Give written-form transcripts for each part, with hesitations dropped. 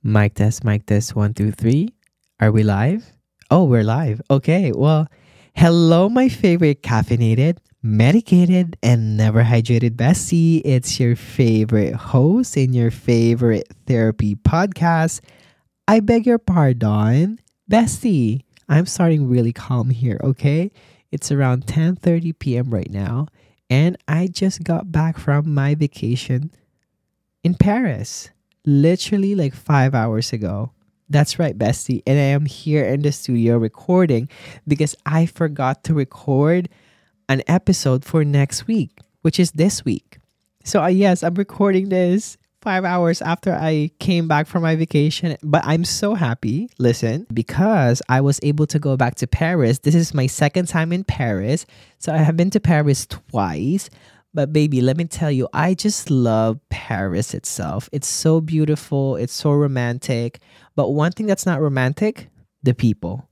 Mic test, one, two, three. Are we live? Oh, we're live. Okay, well, hello, my favorite caffeinated, medicated, and never hydrated bestie. It's your favorite host in your favorite therapy podcast. I beg your pardon, bestie. I'm starting really calm here, okay? It's around 10:30 p.m. right now, and I just got back from my vacation in Paris, literally like 5 hours ago. That's right, bestie. And I am here in the studio recording because I forgot to record an episode for next week, which is this week. So, yes, I'm recording this 5 hours after I came back from my vacation. But I'm so happy, listen, because I was able to go back to Paris. This is my second time in Paris. So, I have been to Paris twice. But baby, let me tell you, I just love Paris itself. It's so beautiful, it's so romantic. But one thing that's not romantic, the people.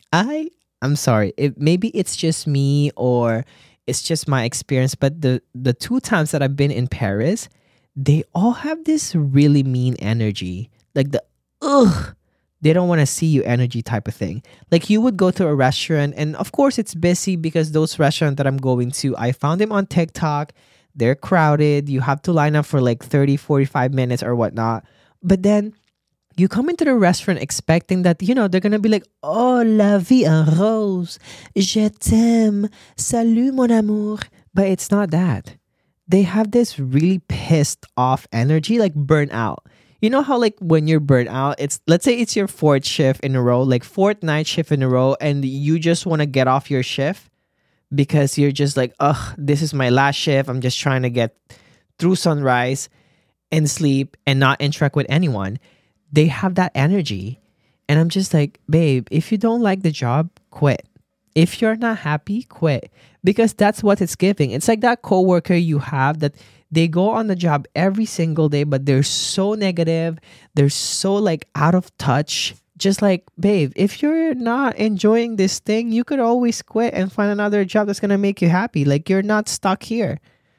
I'm sorry. Maybe it's just me or it's just my experience, but the two times that I've been in Paris, they all have this really mean energy. Like the ugh, they don't want to see you energy type of thing. Like you would go to a restaurant and of course it's busy because those restaurants that I'm going to, I found them on TikTok. They're crowded. You have to line up for like 30, 45 minutes or whatnot. But then you come into the restaurant expecting that, they're going to be like, oh, la vie en rose. Je t'aime. Salut, mon amour. But it's not that. They have this really pissed off energy, like burnout. You know how like when you're burnt out, it's let's say it's your fourth shift in a row, like fourth night shift in a row, and you just want to get off your shift because you're just like, ugh, this is my last shift. I'm just trying to get through sunrise and sleep and not interact with anyone. They have that energy. And I'm just like, babe, if you don't like the job, quit. If you're not happy, quit. Because that's what it's giving. It's like that coworker you have that they go on the job every single day, but they're so negative. They're so like out of touch. Just like, babe, if you're not enjoying this thing, you could always quit and find another job that's going to make you happy. Like you're not stuck here.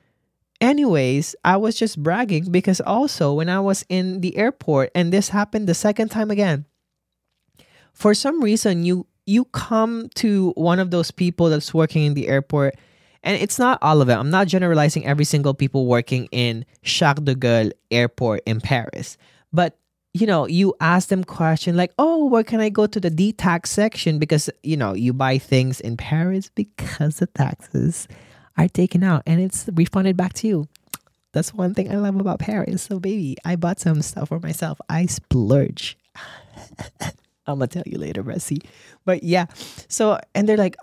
Anyways, I was just bragging because also when I was in the airport and this happened the second time again, for some reason you come to one of those people that's working in the airport, and it's not all of them. I'm not generalizing every single people working in Charles de Gaulle Airport in Paris. But, you ask them question like, oh, where can I go to the D-tax section? Because, you buy things in Paris because the taxes are taken out and it's refunded back to you. That's one thing I love about Paris. So, baby, I bought some stuff for myself. I splurge. I'm gonna tell you later, Bessie. But yeah, so and they're like,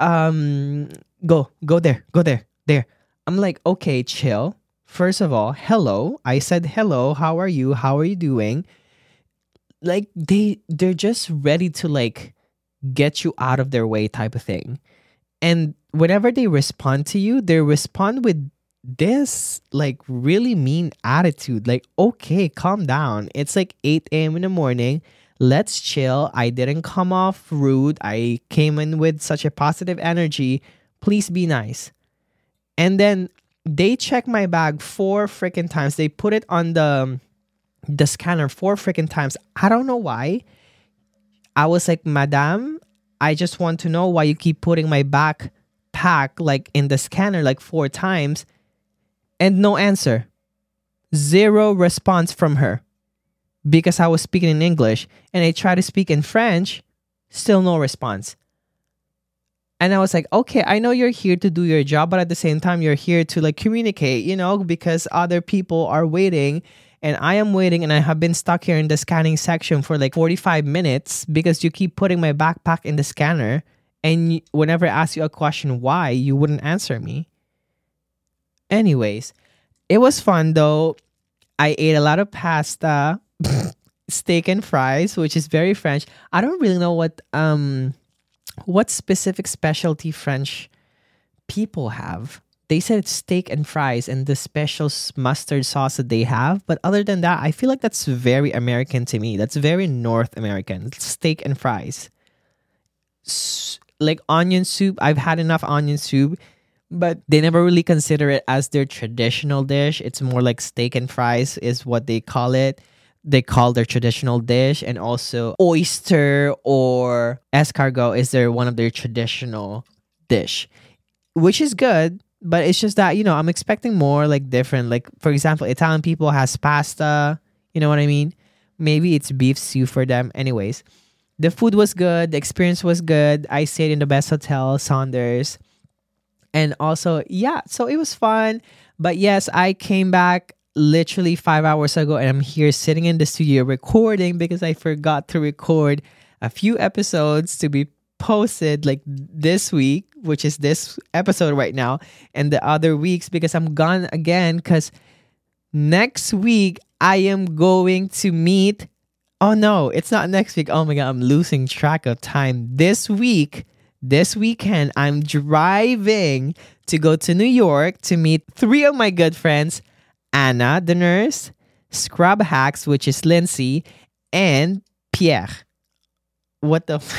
go there. I'm like, okay, chill. First of all, hello. I said hello. How are you? How are you doing? Like they're just ready to like get you out of their way type of thing. And whenever they respond to you, they respond with this like really mean attitude. Like, okay, calm down. It's like 8 a.m. in the morning. Let's chill. I didn't come off rude. I came in with such a positive energy. Please be nice. And then they check my bag 4 freaking times. They put it on the scanner 4 freaking times. I don't know why. I was like, Madame, I just want to know why you keep putting my backpack like in the scanner like 4 times. And no answer. Zero response from her. Because I was speaking in English and I tried to speak in French, still no response. And I was like, okay, I know you're here to do your job, but at the same time, you're here to like communicate, because other people are waiting and I am waiting and I have been stuck here in the scanning section for like 45 minutes because you keep putting my backpack in the scanner. And whenever I ask you a question, why, you wouldn't answer me. Anyways, it was fun though. I ate a lot of pasta. Steak and fries, which is very French. I don't really know what specific specialty French people have. They said it's steak and fries and the special mustard sauce that they have. But other than that, I feel like that's very American to me. That's very North American. Steak and fries. Like onion soup. I've had enough onion soup. But they never really consider it as their traditional dish. It's more like steak and fries is what they call it. they call their traditional dish, and also oyster or escargot is their one of their traditional dish, which is good. But it's just that, I'm expecting more like different. Like, for example, Italian people has pasta. You know what I mean? Maybe it's beef stew for them. Anyways, the food was good. The experience was good. I stayed in the best hotel, Saunders. And also, yeah, so it was fun. But yes, I came back literally 5 hours ago, and I'm here sitting in the studio recording because I forgot to record a few episodes to be posted like this week, which is this episode right now, and the other weeks because I'm gone again. Because next week I am going to meet. Oh no, it's not next week. Oh my god, I'm losing track of time. This weekend, I'm driving to go to New York to meet three of my good friends: Anna, the nurse; Scrub Hacks, which is Lindsay; and Pierre. What the?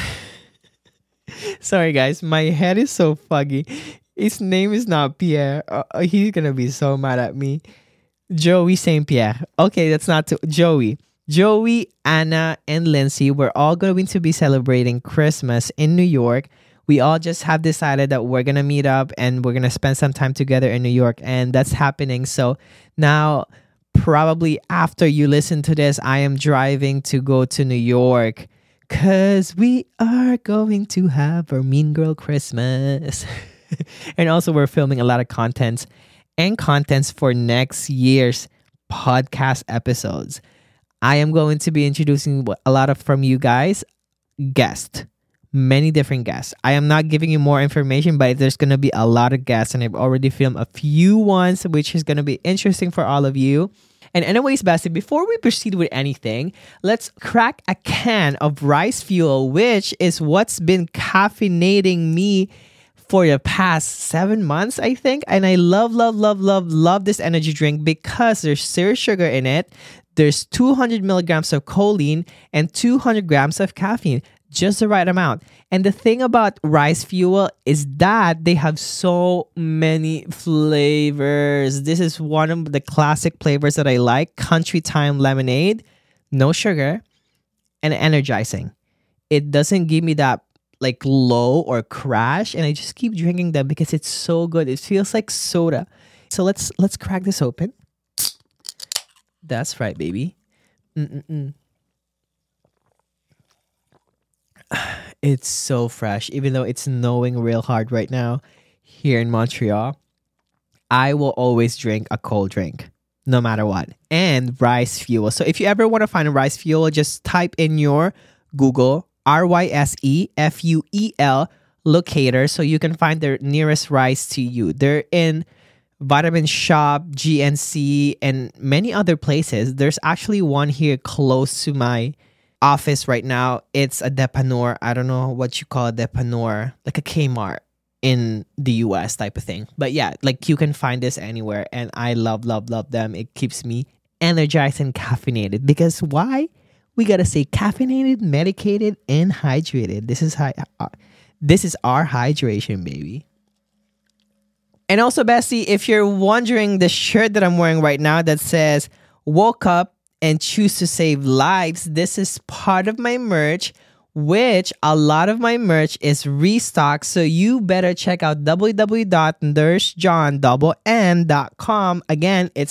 Sorry, guys, my head is so foggy. His name is not Pierre. He's gonna be so mad at me. Joey St. Pierre. Okay, that's not Joey. Joey, Anna, and Lindsay, we're all going to be celebrating Christmas in New York. We all just have decided that we're gonna meet up and we're gonna spend some time together in New York, and that's happening. So now, probably after you listen to this, I am driving to go to New York. Cause we are going to have our Mean Girl Christmas. And also we're filming a lot of contents for next year's podcast episodes. I am going to be introducing a lot of from you guys guests. Many different guests. I am not giving you more information, but there's going to be a lot of guests, and I've already filmed a few ones, which is going to be interesting for all of you. And anyways, Bessie, before we proceed with anything, let's crack a can of Rice Fuel, which is what's been caffeinating me for the past 7 months, I think. And I love this energy drink because there's zero sugar in it. There's 200 milligrams of choline and 200 grams of caffeine. Just the right amount. And the thing about Rice Fuel is that they have so many flavors. This is one of the classic flavors that I like. Country Time Lemonade, no sugar, and energizing. It doesn't give me that like low or crash, and I just keep drinking them because it's so good. It feels like soda. So let's crack this open. That's right, baby. It's so fresh, even though it's snowing real hard right now here in Montreal. I will always drink a cold drink, no matter what. And Rice Fuel. So if you ever want to find a Rice Fuel, just type in your Google RYSEFUEL locator so you can find the nearest Rice to you. They're in Vitamin Shop, GNC, and many other places. There's actually one here close to my office right now. It's a Dépanneur. I don't know what you call a Dépanneur, like a Kmart in the US type of thing. But yeah, like you can find this anywhere, and I love them. It keeps me energized and caffeinated because why? We gotta say caffeinated, medicated, and hydrated. This is our hydration, baby. And also, Bessie, if you're wondering, the shirt that I'm wearing right now that says "Woke Up and Choose to Save Lives," this is part of my merch, which a lot of my merch is restocked. So you better check out www.nursejohn.com. Again, it's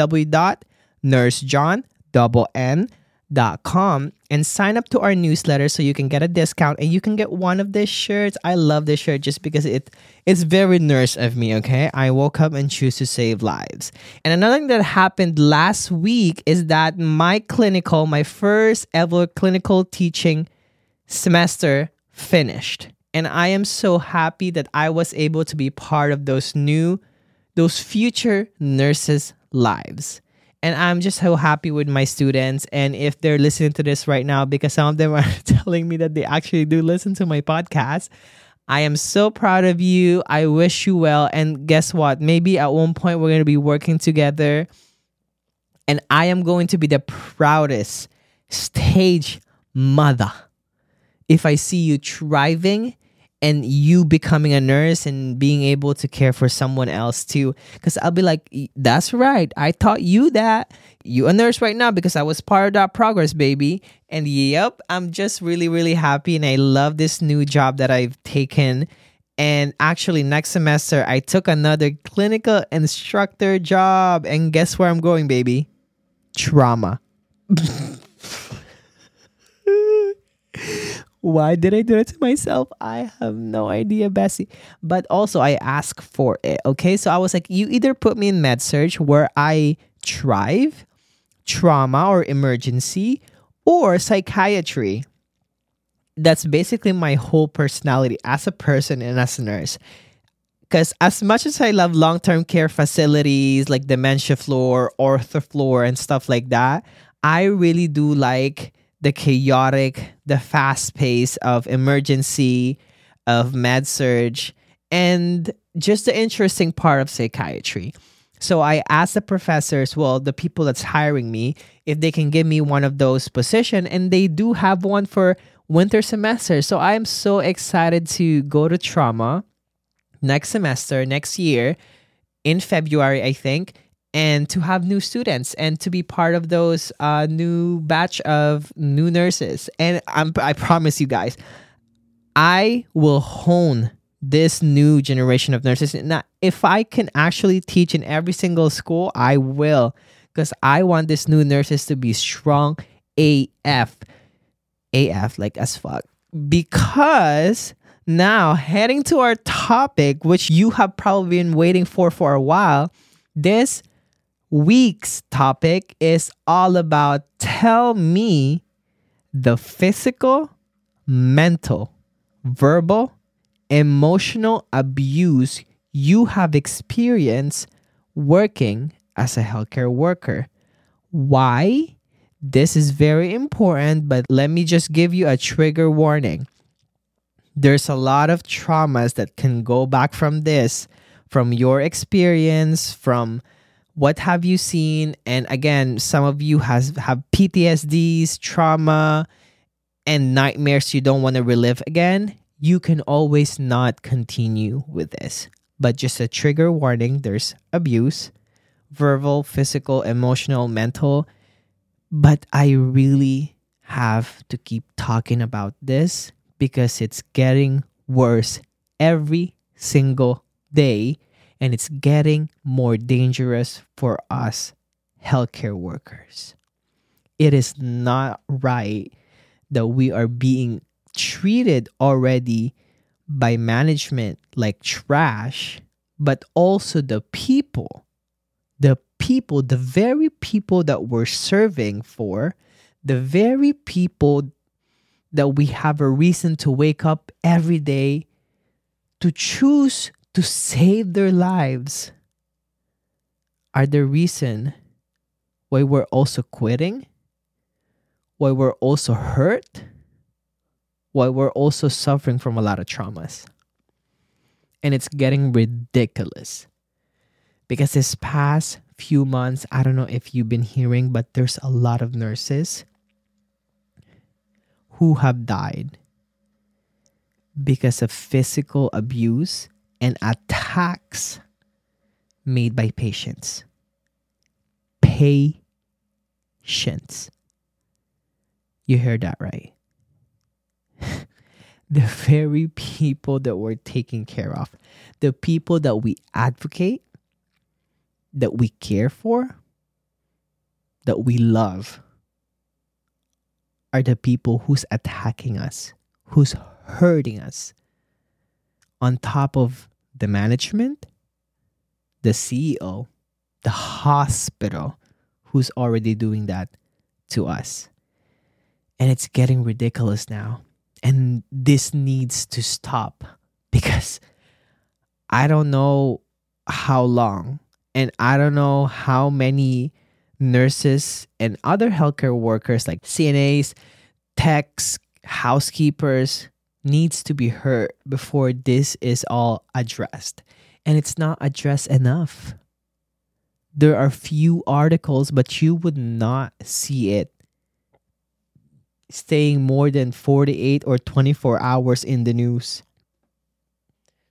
www.nursejohn.com and sign up to our newsletter so you can get a discount and you can get one of these shirts. I love this shirt just because it's very nurse of me, okay? I woke up and choose to save lives. And another thing that happened last week is that my first ever clinical teaching semester finished. And I am so happy that I was able to be part of those future nurses' lives. And I'm just so happy with my students. And if they're listening to this right now, because some of them are telling me that they actually do listen to my podcast, I am so proud of you. I wish you well. And guess what? Maybe at one point we're going to be working together. And I am going to be the proudest stage mother if I see you thriving and you becoming a nurse and being able to care for someone else too. Because I'll be like, that's right, I taught you that. You a nurse right now because I was part of that progress, baby. And yep, I'm just really, really happy. And I love this new job that I've taken. And actually, next semester, I took another clinical instructor job. And guess where I'm going, baby? Trauma. Why did I do it to myself? I have no idea, Bessie. But also, I asked for it. Okay, so I was like, you either put me in med surg where I thrive, trauma or emergency, or psychiatry. That's basically my whole personality as a person and as a nurse. Because as much as I love long-term care facilities like dementia floor, ortho floor, and stuff like that, I really do like the chaotic, the fast pace of emergency, of med surge, and just the interesting part of psychiatry. So I asked the professors, well, the people that's hiring me, if they can give me one of those positions, and they do have one for winter semester. So I'm so excited to go to trauma next semester, next year, in February, I think, and to have new students and to be part of those new batch of new nurses. And I promise you guys, I will hone this new generation of nurses. Now, if I can actually teach in every single school, I will, because I want this new nurses to be strong AF. AF, like as fuck. Because now, heading to our topic, which you have probably been waiting for a while, this week's topic is all about tell me the physical, mental, verbal, emotional abuse you have experienced working as a healthcare worker. Why? This is very important, but let me just give you a trigger warning. There's a lot of traumas that can go back from this, from your experience, from what have you seen. And again, some of you have PTSDs, trauma, and nightmares you don't want to relive again. You can always not continue with this. But just a trigger warning, there's abuse, verbal, physical, emotional, mental. But I really have to keep talking about this because it's getting worse every single day, and it's getting more dangerous for us healthcare workers. It is not right that we are being treated already by management like trash, but also the very people that we're serving for, the very people that we have a reason to wake up every day to choose to save their lives, are the reason why we're also quitting, why we're also hurt, why we're also suffering from a lot of traumas. And it's getting ridiculous. Because this past few months, I don't know if you've been hearing, but there's a lot of nurses who have died because of physical abuse and attacks made by patients. Patients. You heard that right. The very people that we're taking care of, the people that we advocate, that we care for, that we love, are the people who's attacking us, who's hurting us. On top of the management, the CEO, the hospital, who's already doing that to us. And it's getting ridiculous now. And this needs to stop because I don't know how long and I don't know how many nurses and other healthcare workers like CNAs, techs, housekeepers needs to be hurt before this is all addressed. And it's not addressed enough. There are few articles, but you would not see it staying more than 48 or 24 hours in the news.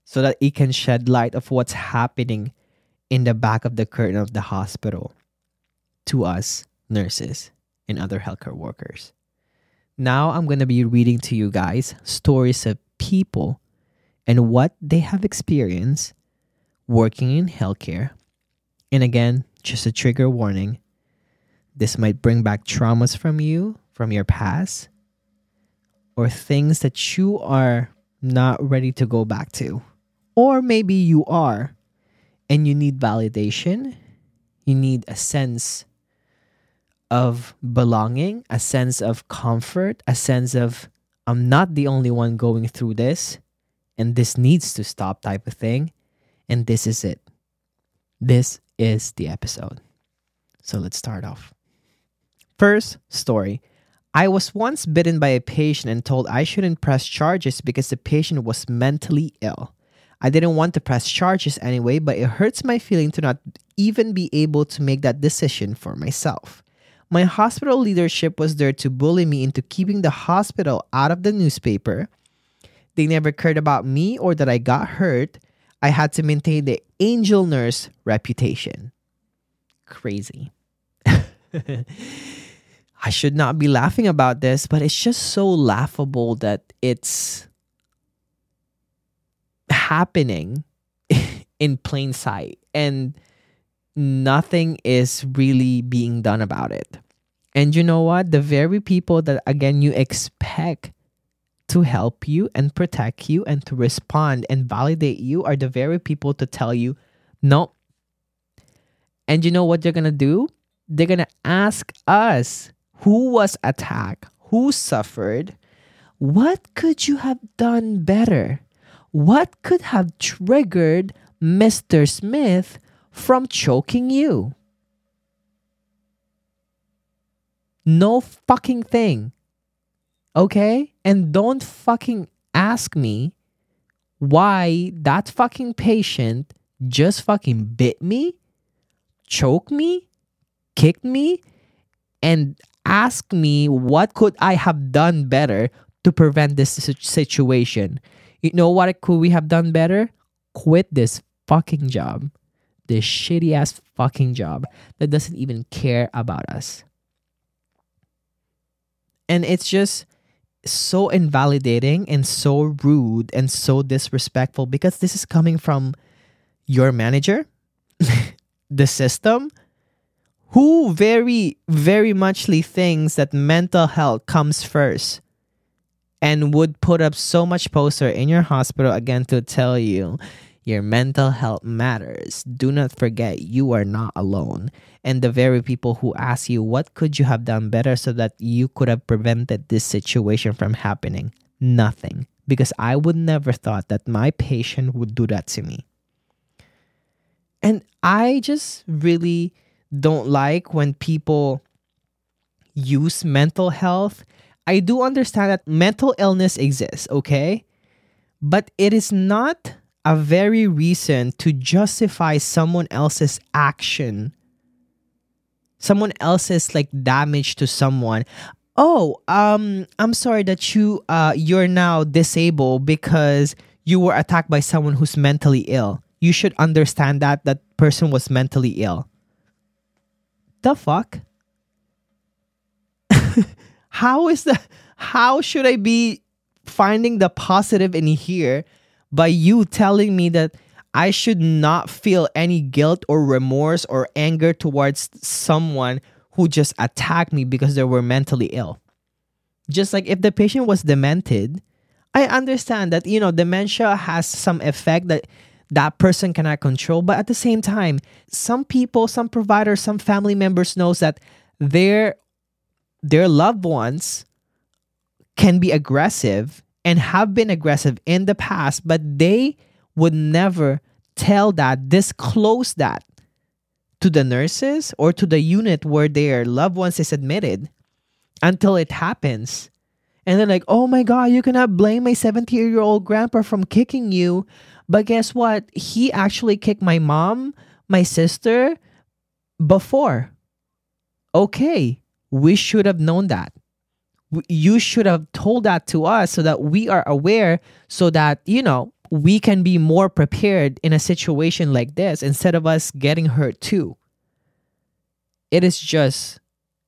so that it can shed light of what's happening in the back of the curtain of the hospital to us nurses and other healthcare workers. Now I'm going to be reading to you guys stories of people and what they have experienced working in healthcare. And again, just a trigger warning. This might bring back traumas from you, from your past, or things that you are not ready to go back to. Or maybe you are, and you need validation. You need a sense of belonging, a sense of comfort, a sense of, I'm not the only one going through this, and this needs to stop type of thing. And this is it. This is the episode. So let's start off. First story. I was once bitten by a patient and told I shouldn't press charges because the patient was mentally ill. I didn't want to press charges anyway, but it hurts my feeling to not even be able to make that decision for myself. My hospital leadership was there to bully me into keeping the hospital out of the newspaper. They never cared about me or that I got hurt. I had to maintain the angel nurse reputation. Crazy. I should not be laughing about this, but it's just so laughable that it's happening in plain sight and nothing is really being done about it. And you know what? The very people that, again, you expect to help you and protect you and to respond and validate you are the very people to tell you no. And you know what they're going to do? They're going to ask us who was attacked, who suffered, what could you have done better? What could have triggered Mr. Smith from choking you? No fucking thing. Okay? And don't fucking ask me why that fucking patient just fucking bit me, choked me, kicked me, and ask me what could I have done better to prevent this situation. You know what could we have done better? Quit this fucking job. This shitty ass fucking job that doesn't even care about us. And it's just so invalidating and so rude and so disrespectful because this is coming from your manager, the system, who very, very muchly thinks that mental health comes first and would put up so much poster in your hospital again to tell you your mental health matters. Do not forget you are not alone. And the very people who ask you what could you have done better so that you could have prevented this situation from happening? Nothing. Because I would never thought that my patient would do that to me. And I just really don't like when people use mental health. I do understand that mental illness exists, okay? But it is not a very reason to justify someone else's action, someone else's like damage to someone. Oh, I'm sorry that you're now disabled because you were attacked by someone who's mentally ill. You should understand that that person was mentally ill. The fuck? How should I be finding the positive in here by you telling me that I should not feel any guilt or remorse or anger towards someone who just attacked me because they were mentally ill? Just like if the patient was demented, I understand that, dementia has some effect that person cannot control. But at the same time, some people, some providers, some family members knows that their loved ones can be aggressive and have been aggressive in the past, but they would never disclose that to the nurses or to the unit where their loved ones is admitted until it happens. And they're like, oh my God, you cannot blame my 70-year-old grandpa from kicking you. But guess what? He actually kicked my mom, my sister before. Okay, we should have known that. You should have told that to us so that we are aware, so that, we can be more prepared in a situation like this instead of us getting hurt too. It is just,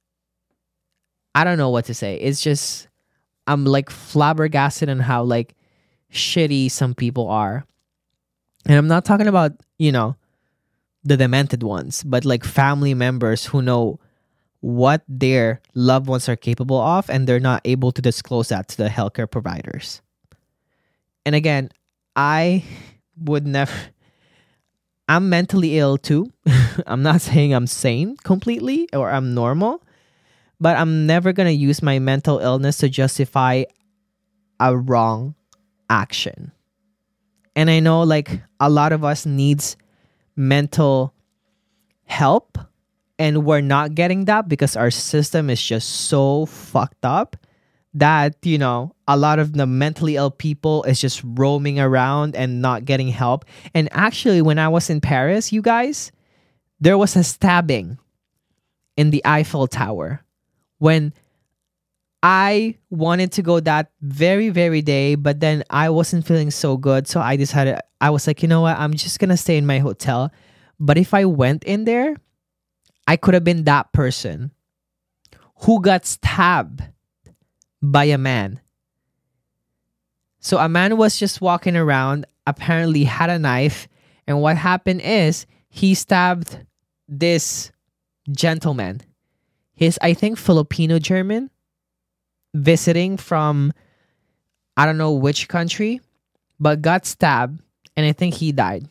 I don't know what to say. It's just, I'm like flabbergasted on how like shitty some people are. And I'm not talking about, the demented ones, but like family members who know what their loved ones are capable of and they're not able to disclose that to the healthcare providers. And again, I would never, I'm mentally ill too. I'm not saying I'm sane completely or I'm normal, but I'm never going to use my mental illness to justify a wrong action. And I know like a lot of us needs mental help and we're not getting that because our system is just so fucked up that, a lot of the mentally ill people is just roaming around and not getting help. And actually, when I was in Paris, you guys, there was a stabbing in the Eiffel Tower when I wanted to go that very, very day, but then I wasn't feeling so good. So I decided, I was like, you know what? I'm just going to stay in my hotel. But if I went in there, I could have been that person who got stabbed by a man. So a man was just walking around, apparently had a knife. And what happened is he stabbed this gentleman. He's, I think, Filipino German, visiting from I don't know which country, but got stabbed. And I think he died.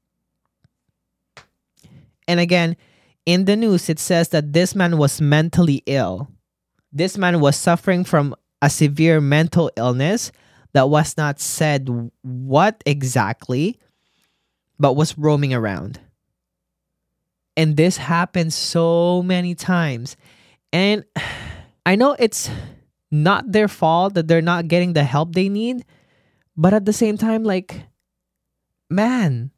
And again, in the news, it says that this man was mentally ill. This man was suffering from a severe mental illness that was not said what exactly, but was roaming around. And this happens so many times. And I know it's not their fault that they're not getting the help they need, but at the same time, like, man,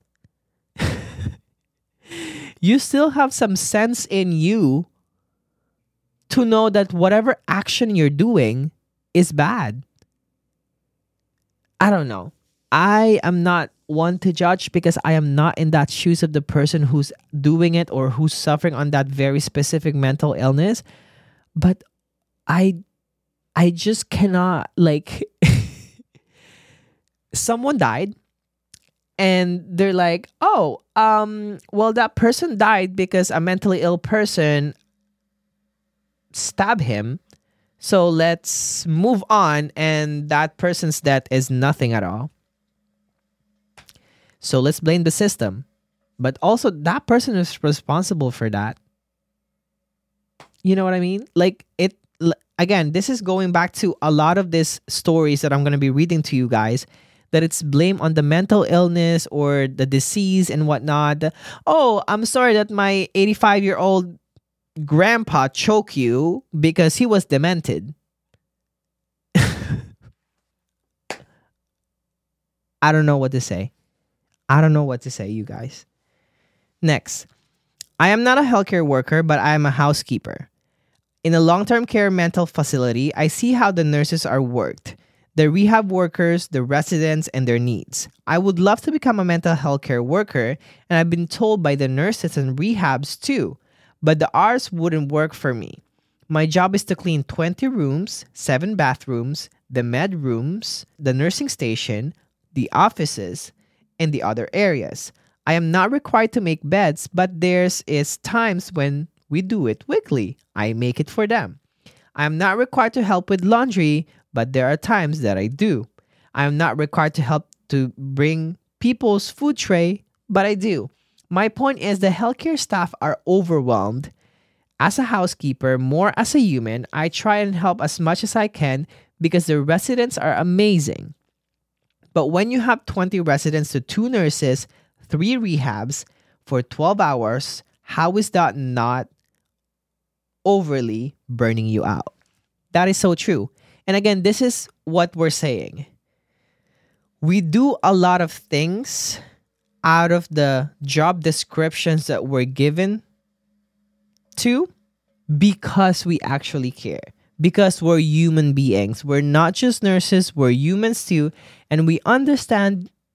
you still have some sense in you to know that whatever action you're doing is bad. I don't know. I am not one to judge because I am not in that shoes of the person who's doing it or who's suffering on that very specific mental illness. But I just cannot, like, someone died and they're like, oh, well, that person died because a mentally ill person stabbed him. So let's move on. And that person's death is nothing at all. So let's blame the system. But also that person is responsible for that. You know what I mean? Like again, this is going back to a lot of these stories that I'm going to be reading to you guys, that it's blame on the mental illness or the disease and whatnot. Oh, I'm sorry that my 85-year-old grandpa choked you because he was demented. I don't know what to say. I don't know what to say, you guys. Next, I am not a healthcare worker, but I am a housekeeper. In a long-term care mental facility, I see how the nurses are worked, the rehab workers, the residents, and their needs. I would love to become a mental health care worker, and I've been told by the nurses and rehabs too, but the hours wouldn't work for me. My job is to clean 20 rooms, 7 bathrooms, the med rooms, the nursing station, the offices, and the other areas. I am not required to make beds, but there's times when we do it weekly. I make it for them. I am not required to help with laundry, but there are times that I do. I am not required to help to bring people's food tray, but I do. My point is the healthcare staff are overwhelmed. As a housekeeper, more as a human, I try and help as much as I can because the residents are amazing. But when you have 20 residents to 2 nurses, 3 rehabs for 12 hours, how is that not overly burning you out? That is so true. And again, this is what we're saying. We do a lot of things out of the job descriptions that we're given to because we actually care. Because we're human beings. We're not just nurses, we're humans too. And we understand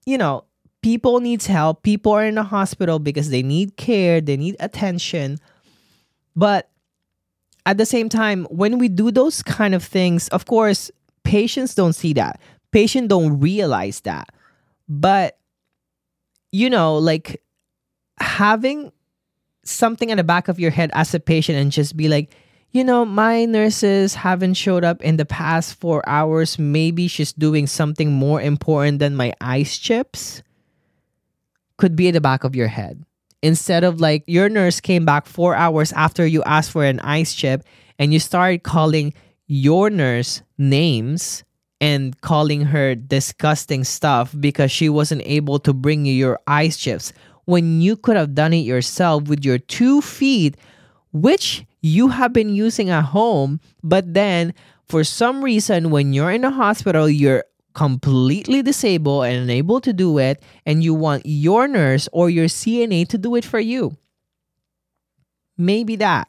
you know, people needs help. People are in the hospital because they need care, they need attention. But at the same time, when we do those kind of things, of course, patients don't see that. Patients don't realize that. But, like having something in the back of your head as a patient and just be like, my nurses haven't showed up in the past 4 hours. Maybe she's doing something more important than my ice chips. Could be in the back of your head. Instead of like your nurse came back 4 hours after you asked for an ice chip and you started calling your nurse names and calling her disgusting stuff because she wasn't able to bring you your ice chips when you could have done it yourself with your 2 feet, which you have been using at home. But then for some reason, when you're in the hospital, you're completely disabled and unable to do it, and you want your nurse or your CNA to do it for you. Maybe that.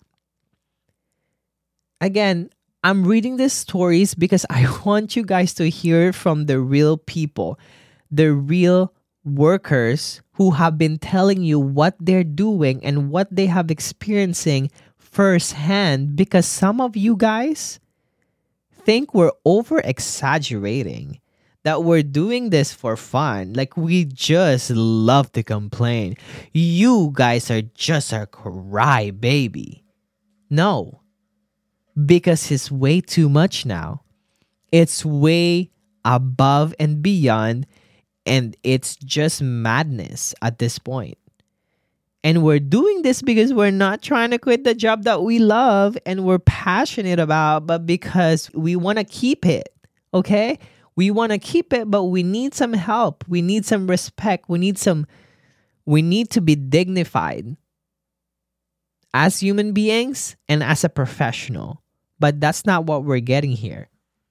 Again, I'm reading these stories because I want you guys to hear from the real people, the real workers who have been telling you what they're doing and what they have experiencing firsthand, because some of you guys think we're over exaggerating, that we're doing this for fun. Like we just love to complain. You guys are just a crybaby. No, because it's way too much now. It's way above and beyond, and it's just madness at this point. And we're doing this because we're not trying to quit the job that we love and we're passionate about, but because we want to keep it. Okay? We want to keep it, but we need some help. We need some respect. We need to be dignified as human beings and as a professional. But that's not what we're getting here.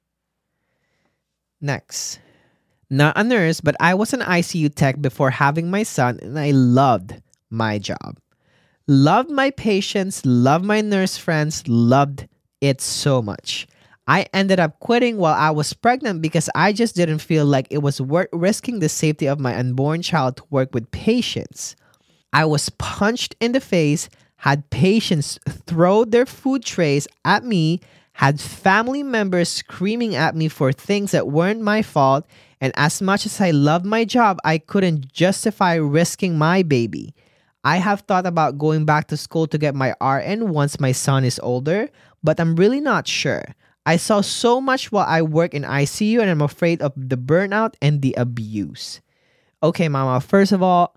Next. Not a nurse, but I was an ICU tech before having my son, and I loved my job. Loved my patients, loved my nurse friends, loved it so much. I ended up quitting while I was pregnant because I just didn't feel like it was worth risking the safety of my unborn child to work with patients. I was punched in the face, had patients throw their food trays at me, had family members screaming at me for things that weren't my fault, and as much as I loved my job, I couldn't justify risking my baby. I have thought about going back to school to get my RN once my son is older, but I'm really not sure. I saw so much while I work in ICU and I'm afraid of the burnout and the abuse. Okay, mama, first of all,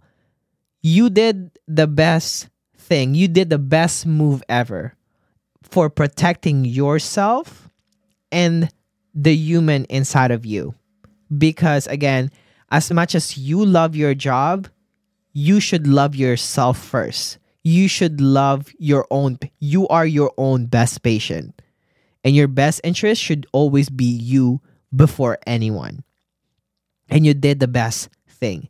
you did the best thing. You did the best move ever for protecting yourself and the human inside of you. Because again, as much as you love your job, you should love yourself first. You should love your own. You are your own best patient. And your best interest should always be you before anyone. And you did the best thing.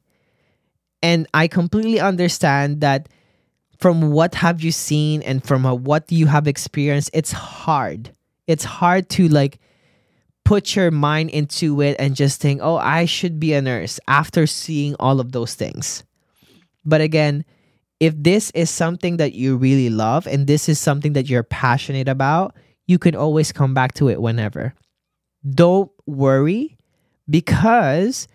And I completely understand that from what have you seen and from what you have experienced, it's hard. It's hard to like put your mind into it and just think, oh, I should be a nurse after seeing all of those things. But again, if this is something that you really love and this is something that you're passionate about, you can always come back to it whenever. Don't worry, because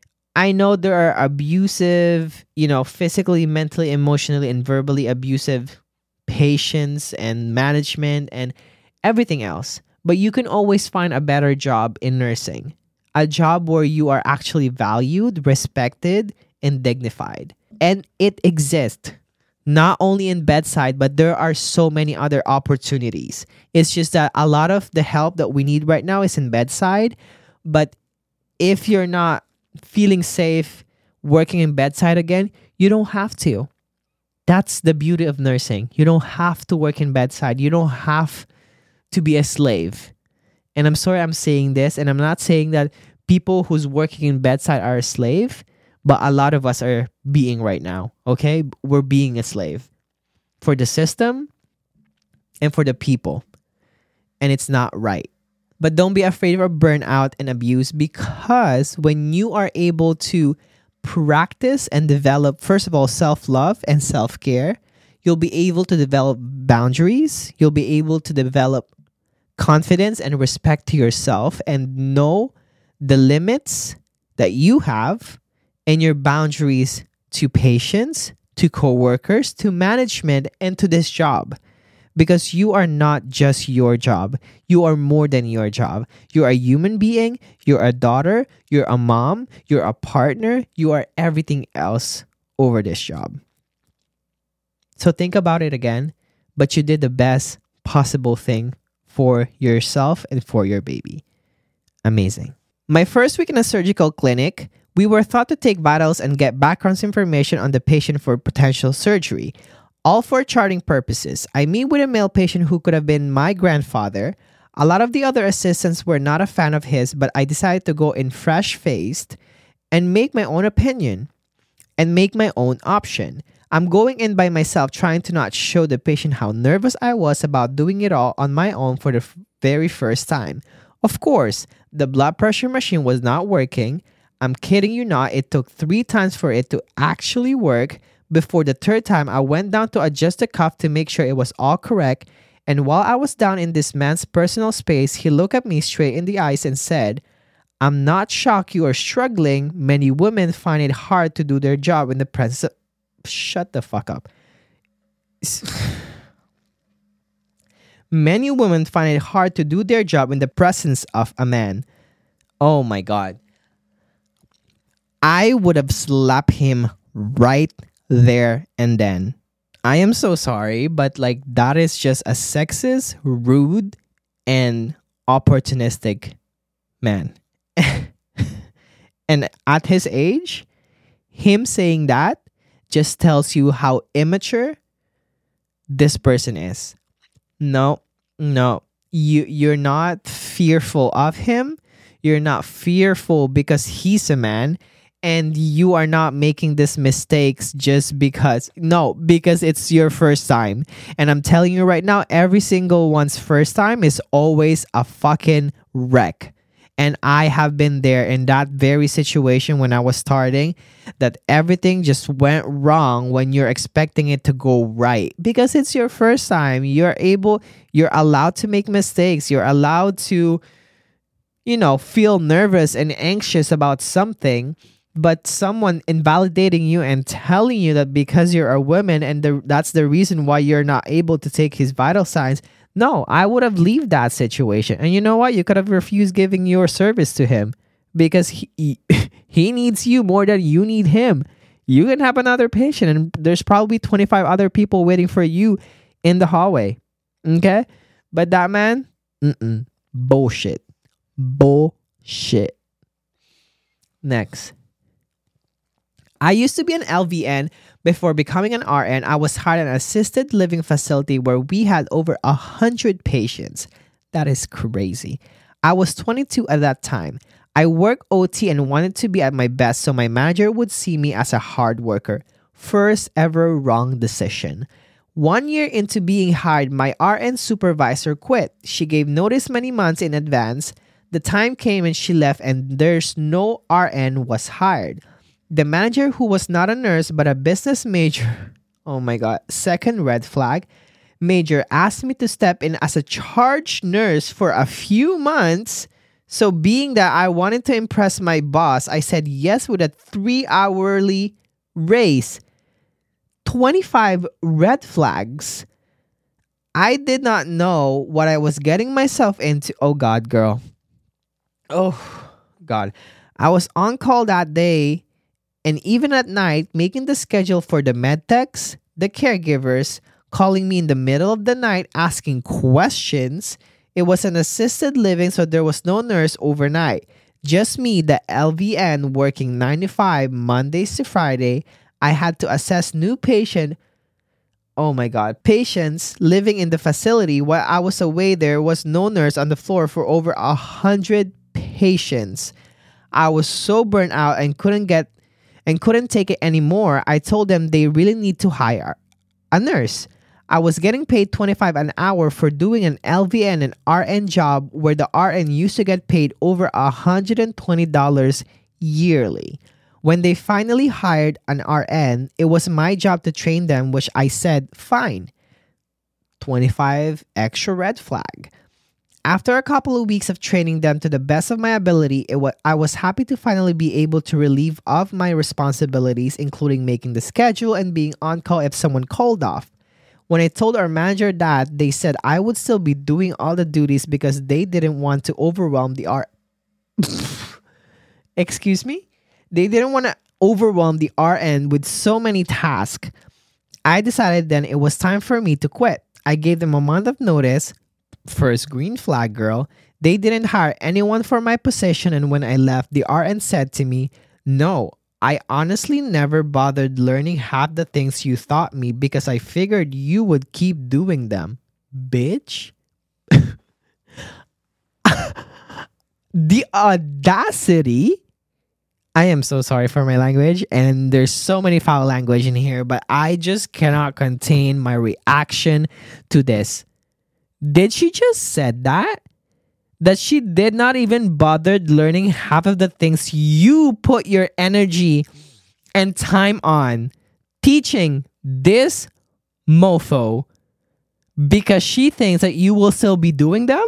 I know there are abusive, physically, mentally, emotionally, and verbally abusive patients and management and everything else. But you can always find a better job in nursing. A job where you are actually valued, respected, and dignified. And it exists. Not only in bedside, but there are so many other opportunities. It's just that a lot of the help that we need right now is in bedside. But if you're not feeling safe working in bedside again, you don't have to. That's the beauty of nursing. You don't have to work in bedside. You don't have to be a slave. And I'm sorry I'm saying this, and I'm not saying that people who's working in bedside are a slave, but a lot of us are being right now, okay? We're being a slave for the system and for the people. And it's not right. But don't be afraid of burnout and abuse, because when you are able to practice and develop, first of all, self-love and self-care. You'll be able to develop boundaries. You'll be able to develop confidence and respect to yourself and know the limits that you have and your boundaries to patients, to coworkers, to management, and to this job. Because you are not just your job. You are more than your job. You are a human being. You're a daughter. You're a mom. You're a partner. You are everything else over this job. So think about it again, but you did the best possible thing for yourself and for your baby. Amazing. My first week in a surgical clinic, we were taught to take vitals and get background information on the patient for potential surgery, all for charting purposes. I meet with a male patient who could have been my grandfather. A lot of the other assistants were not a fan of his, but I decided to go in fresh-faced and make my own opinion and make my own option. I'm going in by myself, trying to not show the patient how nervous I was about doing it all on my own for the very first time. Of course, the blood pressure machine was not working. I'm kidding you not, it took 3 times for it to actually work. Before the 3rd time, I went down to adjust the cuff to make sure it was all correct. And while I was down in this man's personal space, he looked at me straight in the eyes and said, "I'm not shocked you are struggling. Many women find it hard to do their job in the presence of..." Shut the fuck up. Many women find it hard to do their job in the presence of a man. Oh my God. I would have slapped him right there and then. I am so sorry, but like that is just a sexist, rude, and opportunistic man. And at his age, him saying that just tells you how immature this person is. No. You're not fearful of him. You're not fearful because he's a man. And you are not making these mistakes just because. No, because it's your first time. And I'm telling you right now, every single one's first time is always a fucking wreck. And I have been there in that very situation when I was starting, that everything just went wrong when you're expecting it to go right. Because it's your first time. You're allowed to make mistakes. You're allowed to, feel nervous and anxious about something. But someone invalidating you and telling you that because you're a woman and that's the reason why you're not able to take his vital signs. No, I would have left that situation. And you know what? You could have refused giving your service to him because he needs you more than you need him. You can have another patient and there's probably 25 other people waiting for you in the hallway. Okay? But that man, bullshit. Bullshit. Next. I used to be an LVN. Before becoming an RN, I was hired at an assisted living facility where we had over 100 patients. That is crazy. I was 22 at that time. I worked OT and wanted to be at my best so my manager would see me as a hard worker. First ever wrong decision. 1 year into being hired, my RN supervisor quit. She gave notice many months in advance. The time came and she left and there's no RN was hired. The manager, who was not a nurse but a business major, oh my God, second red flag, major, asked me to step in as a charge nurse for a few months. So being that I wanted to impress my boss, I said yes with a 3-hourly raise. 25 red flags. I did not know what I was getting myself into. Oh God, girl. Oh God. I was on call that day. And even at night, making the schedule for the med techs, the caregivers, calling me in the middle of the night, asking questions. It was an assisted living, so there was no nurse overnight. Just me, the LVN, working 9 to 5, Mondays to Friday. I had to assess new patients living in the facility. While I was away, there was no nurse on the floor for over 100 patients. I was so burnt out and couldn't take it anymore. I told them they really need to hire a nurse. I was getting paid $25 an hour for doing an LVN and RN job where the RN used to get paid over $120 yearly. When they finally hired an RN, it was my job to train them, which I said, fine. 25 extra red flag. After a couple of weeks of training them to the best of my ability, I was happy to finally be able to relieve of my responsibilities, including making the schedule and being on call if someone called off. When I told our manager that, they said I would still be doing all the duties because they didn't want to overwhelm the Excuse me? They didn't want to overwhelm the RN with so many tasks. I decided then it was time for me to quit. I gave them a month of notice. First green flag, girl. They didn't hire anyone for my position, and when I left, the RN said to me, "No, I honestly never bothered learning half the things you taught me because I figured you would keep doing them." Bitch. The audacity. I am so sorry for my language, and there's so many foul language in here, but I just cannot contain my reaction to this. Did she just said that? That she did not even bothered learning half of the things you put your energy and time on teaching this mofo because she thinks that you will still be doing them?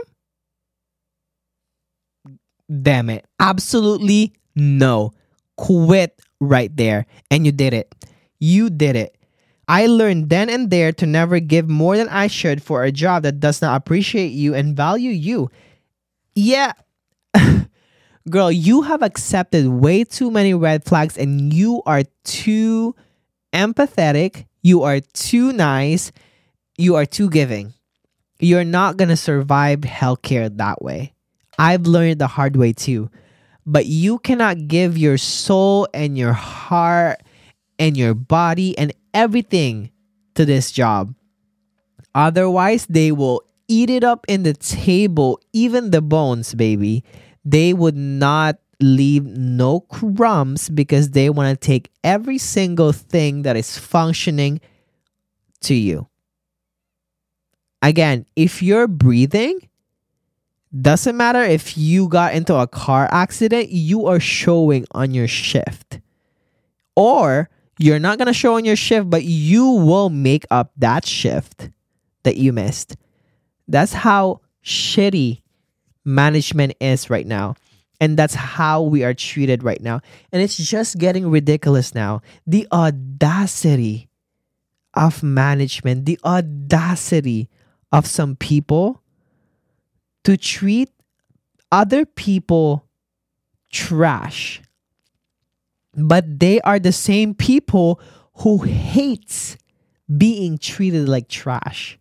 Damn it. Absolutely no. Quit right there. And you did it. You did it. I learned then and there to never give more than I should for a job that does not appreciate you and value you. Yeah. Girl, you have accepted way too many red flags and you are too empathetic. You are too nice. You are too giving. You're not going to survive healthcare that way. I've learned the hard way too. But you cannot give your soul and your heart and your body and everything to this job. Otherwise, they will eat it up in the table, even the bones, baby. They would not leave no crumbs because they want to take every single thing that is functioning to you. Again, if you're breathing, doesn't matter if you got into a car accident, you are showing on your shift. Or you're not going to show on your shift, but you will make up that shift that you missed. That's how shitty management is right now. And that's how we are treated right now. And it's just getting ridiculous now. The audacity of management, the audacity of some people to treat other people trash. But they are the same people who hates being treated like trash.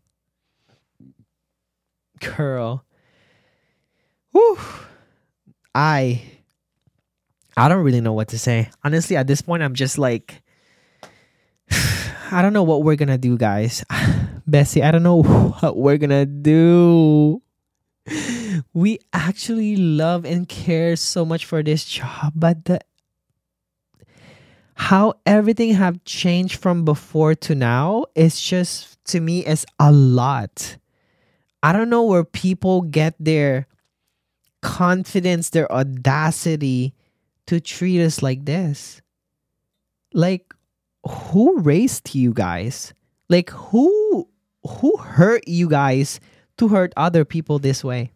Girl. Whew. I don't really know what to say. Honestly, at this point, I'm just like, I don't know what we're gonna do, guys. Bessie, I don't know what we're gonna do. We actually love and care so much for this job, but how everything have changed from before to now is just, to me, is a lot. I don't know where people get their confidence, their audacity to treat us like this. Like, who raised you guys? Like, who hurt you guys to hurt other people this way?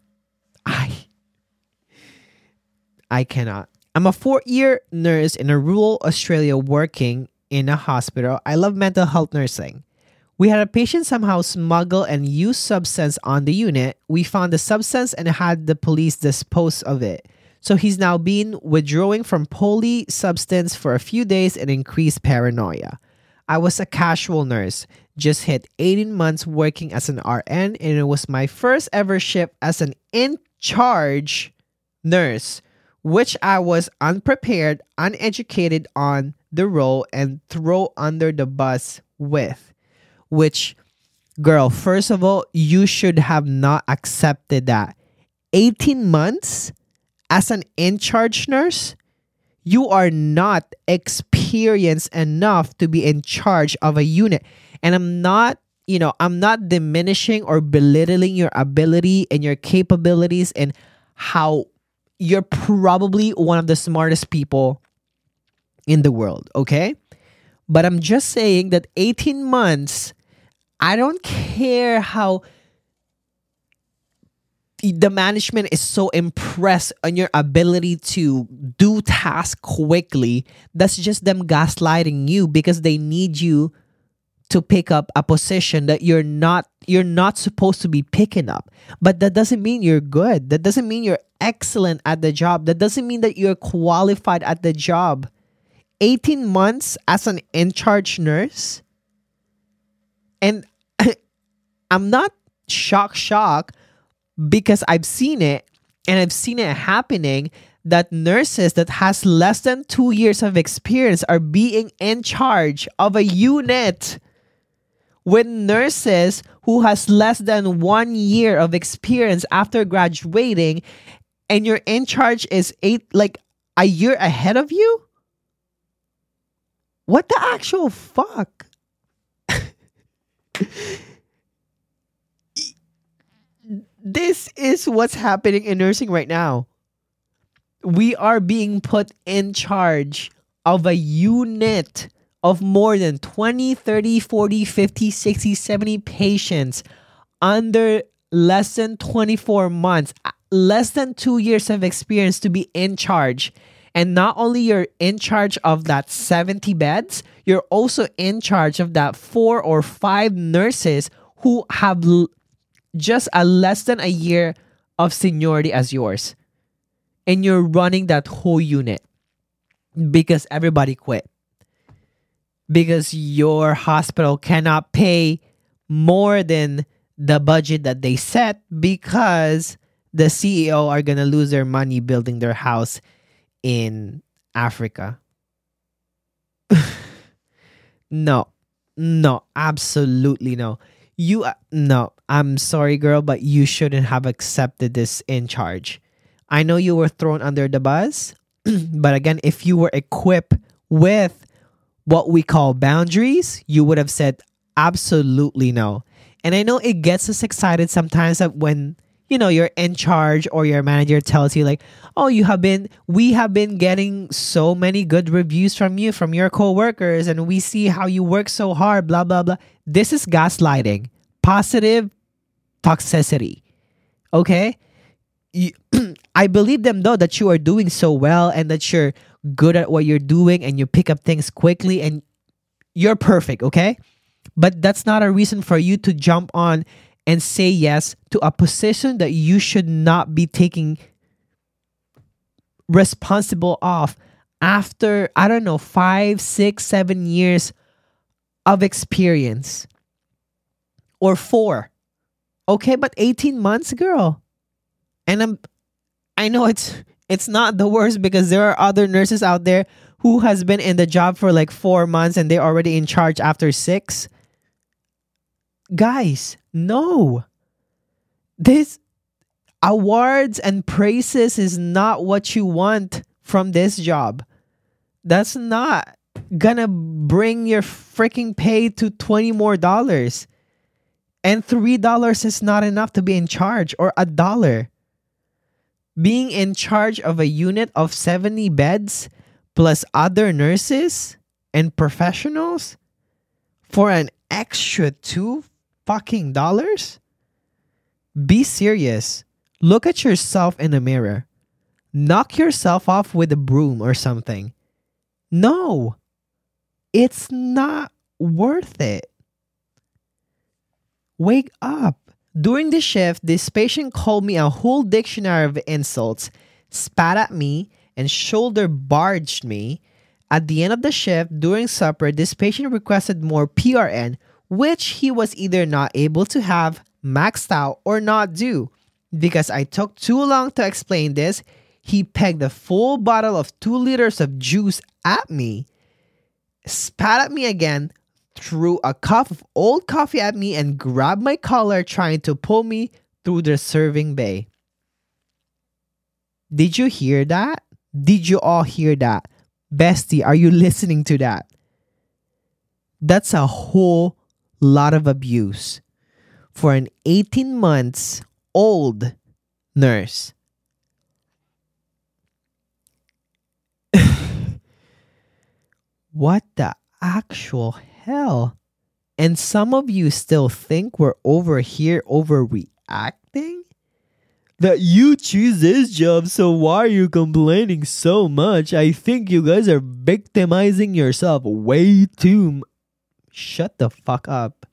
I cannot. I'm a 4-year nurse in a rural Australia working in a hospital. I love mental health nursing. We had a patient somehow smuggle and use substance on the unit. We found the substance and had the police dispose of it. So he's now been withdrawing from poly substance for a few days and increased paranoia. I was a casual nurse, just hit 18 months working as an RN, and it was my first ever shift as an in-charge nurse, which I was unprepared, uneducated on the role, and thrown under the bus with. Which, girl, first of all, you should have not accepted that. 18 months as an in-charge nurse? You are not experienced enough to be in charge of a unit. And I'm not diminishing or belittling your ability and your capabilities and how you're probably one of the smartest people in the world, okay? But I'm just saying that 18 months, I don't care how the management is so impressed on your ability to do tasks quickly. That's just them gaslighting you because they need you to pick up a position that you're not supposed to be picking up. But that doesn't mean you're good. That doesn't mean you're excellent at the job. That doesn't mean that you're qualified at the job. 18 months as an in-charge nurse, and I'm not shocked because I've seen it, and I've seen it happening, that nurses that has less than 2 years of experience are being in charge of a unit, with nurses who has less than 1 year of experience after graduating, and your in charge is a year ahead of you. What the actual fuck? This is what's happening in nursing right now. We are being put in charge of a unit of more than 20, 30, 40, 50, 60, 70 patients under less than 24 months, less than 2 years of experience to be in charge. And not only you're in charge of that 70 beds, you're also in charge of that 4 or 5 nurses who have just a less than a year of seniority as yours. And you're running that whole unit because everybody quit. Because your hospital cannot pay more than the budget that they set, because the CEO are going to lose their money building their house in Africa. No, absolutely no. No, I'm sorry, girl, but you shouldn't have accepted this in charge. I know you were thrown under the bus, but again, if you were equipped with what we call boundaries, you would have said absolutely no. And I know it gets us excited sometimes that when you're in charge or your manager tells you like, oh, we have been getting so many good reviews from you, from your coworkers, and we see how you work so hard, blah, blah, blah. This is gaslighting, positive toxicity. Okay? I believe them though that you are doing so well and that you're good at what you're doing and you pick up things quickly and you're perfect, okay? But that's not a reason for you to jump on and say yes to a position that you should not be taking responsible of after, I don't know, 5, 6, 7 years of experience. Or 4. Okay, but 18 months, girl. And I know it's not the worst because there are other nurses out there who has been in the job for like 4 months and they're already in charge after 6. Guys, no. This awards and praises is not what you want from this job. That's not gonna bring your freaking pay to $20 more. And $3 is not enough to be in charge, or $1. Being in charge of a unit of 70 beds plus other nurses and professionals for an extra $2 fucking dollars? Be serious. Look at yourself in the mirror. Knock yourself off with a broom or something. No, it's not worth it. Wake up. During the shift, this patient called me a whole dictionary of insults, spat at me, and shoulder barged me. At the end of the shift, during supper, this patient requested more PRN, which he was either not able to have, maxed out, or not do. Because I took too long to explain this, he pegged a full bottle of 2 liters of juice at me, spat at me again, threw a cup of old coffee at me, and grabbed my collar, trying to pull me through the serving bay. Did you hear that? Did you all hear that? Bestie, are you listening to that? That's a whole lot of abuse for an 18 months old nurse. What the actual hell? And some of you still think we're over here overreacting? That you choose this job, so why are you complaining so much? I think you guys are victimizing yourself way too. Shut the fuck up.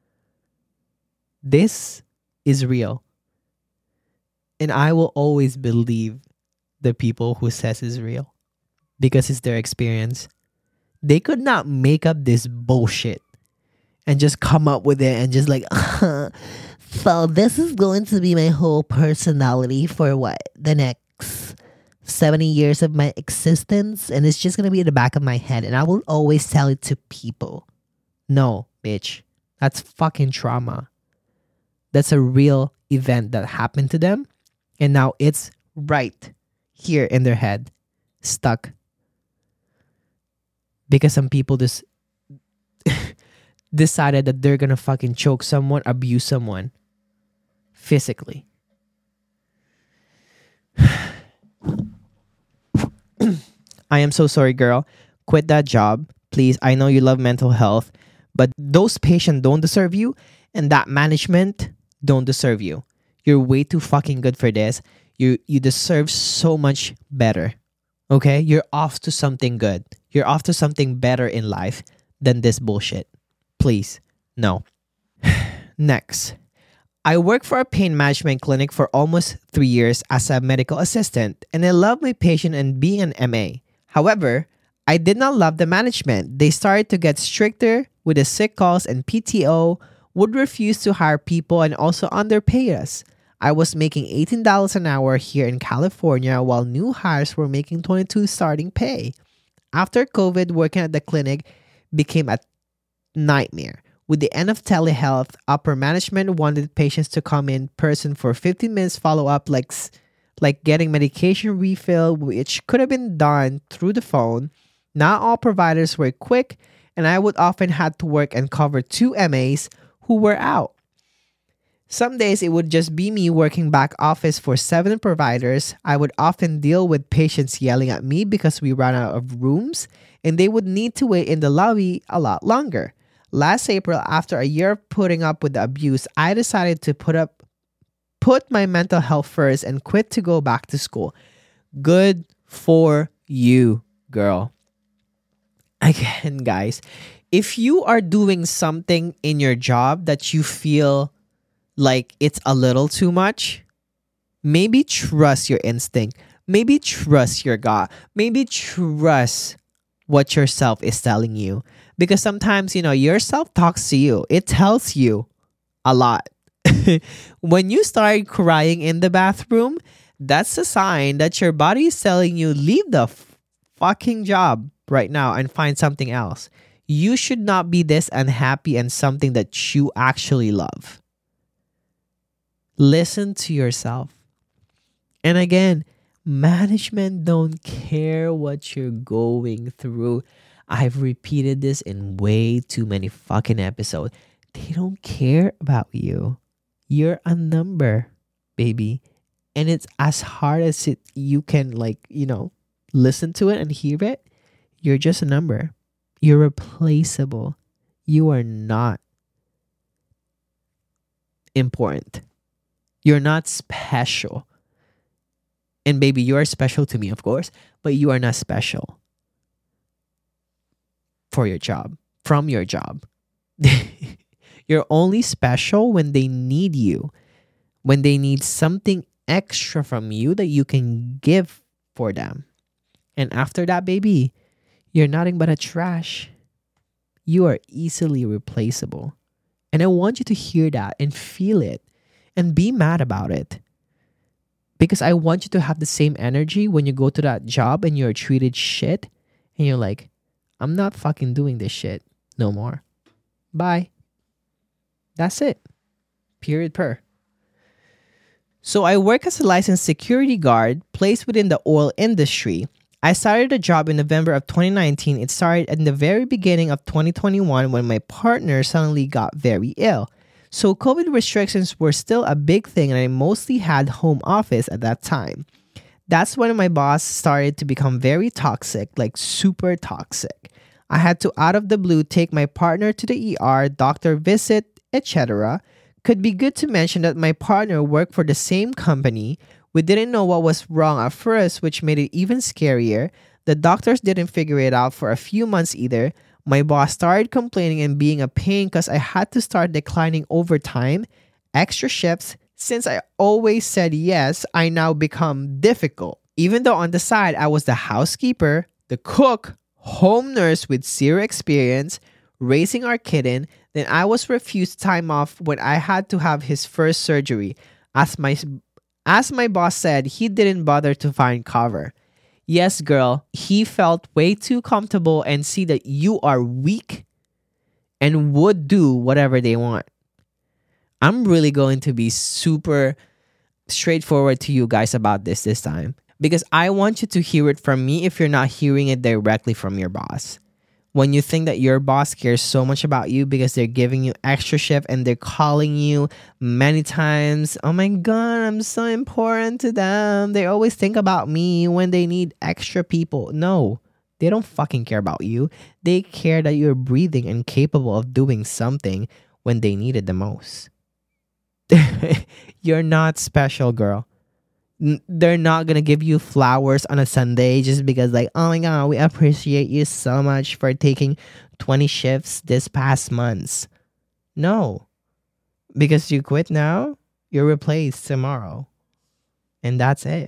This is real. And I will always believe the people who says it's real because it's their experience. They could not make up this bullshit and just come up with it and just like, so this is going to be my whole personality for what? The next 70 years of my existence. And it's just going to be in the back of my head. And I will always tell it to people. No, bitch. That's fucking trauma. That's a real event that happened to them. And now it's right here in their head. Stuck. Because some people just decided that they're gonna fucking choke someone, abuse someone physically. I am so sorry, girl. Quit that job. Please, I know you love mental health, but those patients don't deserve you, and that management don't deserve you. You're way too fucking good for this. You deserve so much better. Okay? You're off to something good. You're off to something better in life than this bullshit. Please, no. Next. I work for a pain management clinic for almost 3 years as a medical assistant, and I love my patient and being an MA. However, I did not love the management. They started to get stricter with the sick calls, and PTO would refuse to hire people and also underpay us. I was making $18 an hour here in California while new hires were making $22 starting pay. After COVID, working at the clinic became a nightmare. With the end of telehealth, upper management wanted patients to come in person for 15 minutes follow-up like getting medication refill, which could have been done through the phone. Not all providers were quick, and I would often have to work and cover 2 MAs who were out. Some days it would just be me working back office for 7 providers. I would often deal with patients yelling at me because we ran out of rooms and they would need to wait in the lobby a lot longer. Last April, after a year of putting up with the abuse, I decided to put my mental health first and quit to go back to school. Good for you, girl. Again, guys, if you are doing something in your job that you feel like it's a little too much, maybe trust your instinct. Maybe trust your gut. Maybe trust what yourself is telling you. Because sometimes, your self talks to you. It tells you a lot. When you start crying in the bathroom, that's a sign that your body is telling you, leave the fucking job right now and find something else. You should not be this unhappy in something that you actually love. Listen to yourself. And again, management don't care what you're going through. I've repeated this in way too many fucking episodes. They don't care about you. You're a number, baby. And it's as hard as you can listen to it and hear it. You're just a number. You're replaceable. You are not important. You're not special. And baby, you are special to me, of course, but you are not special for your job, from your job. You're only special when they need you, when they need something extra from you that you can give for them. And after that, baby, you're nothing but a trash. You are easily replaceable. And I want you to hear that and feel it and be mad about it. Because I want you to have the same energy when you go to that job and you're treated shit and you're like, I'm not fucking doing this shit no more. Bye. That's it. Period per. So I work as a licensed security guard placed within the oil industry. I started a job in November of 2019. It started in the very beginning of 2021 when my partner suddenly got very ill. So COVID restrictions were still a big thing and I mostly had home office at that time. That's when my boss started to become very toxic, like super toxic. I had to out of the blue take my partner to the ER, doctor visit, etc. Could be good to mention that my partner worked for the same company. We didn't know what was wrong at first, which made it even scarier. The doctors didn't figure it out for a few months either. My boss started complaining and being a pain because I had to start declining overtime, extra shifts. Since I always said yes, I now become difficult. Even though on the side I was the housekeeper, the cook, home nurse with zero experience, raising our kitten, then I was refused time off when I had to have his first surgery. As my boss said, he didn't bother to find cover. Yes, girl, he felt way too comfortable and see that you are weak and would do whatever they want. I'm really going to be super straightforward to you guys about this time because I want you to hear it from me if you're not hearing it directly from your boss. When you think that your boss cares so much about you because they're giving you extra shift and they're calling you many times, oh my God, I'm so important to them. They always think about me when they need extra people. No, they don't fucking care about you. They care that you're breathing and capable of doing something when they need it the most. You're not special, girl. They're not gonna give you flowers on a Sunday just because like, oh my God, we appreciate you so much for taking 20 shifts this past months. No, because you quit now, you're replaced tomorrow, and that's it.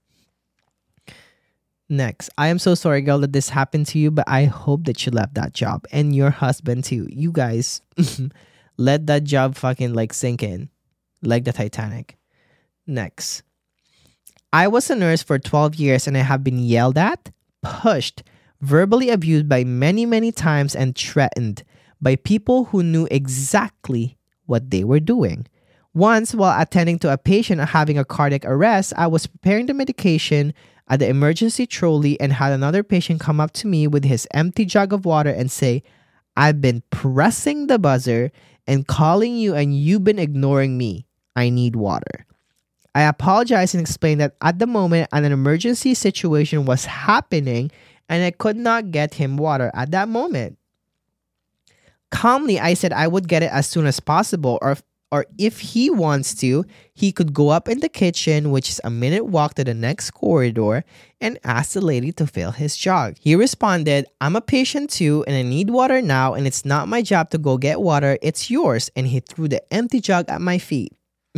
Next, I am so sorry, girl, that this happened to you, but I hope that you left that job and your husband too. You guys let that job fucking like sink in like the Titanic. Next, I was a nurse for 12 years and I have been yelled at, pushed, verbally abused by many, many times and threatened by people who knew exactly what they were doing. Once, while attending to a patient having a cardiac arrest, I was preparing the medication at the emergency trolley and had another patient come up to me with his empty jug of water and say, I've been pressing the buzzer and calling you and you've been ignoring me. I need water. I apologized and explained that at the moment an emergency situation was happening and I could not get him water at that moment. Calmly, I said I would get it as soon as possible, or if he wants to, he could go up in the kitchen, which is a minute walk to the next corridor, and ask the lady to fill his jug. He responded, I'm a patient too and I need water now and it's not my job to go get water, it's yours, and he threw the empty jug at my feet.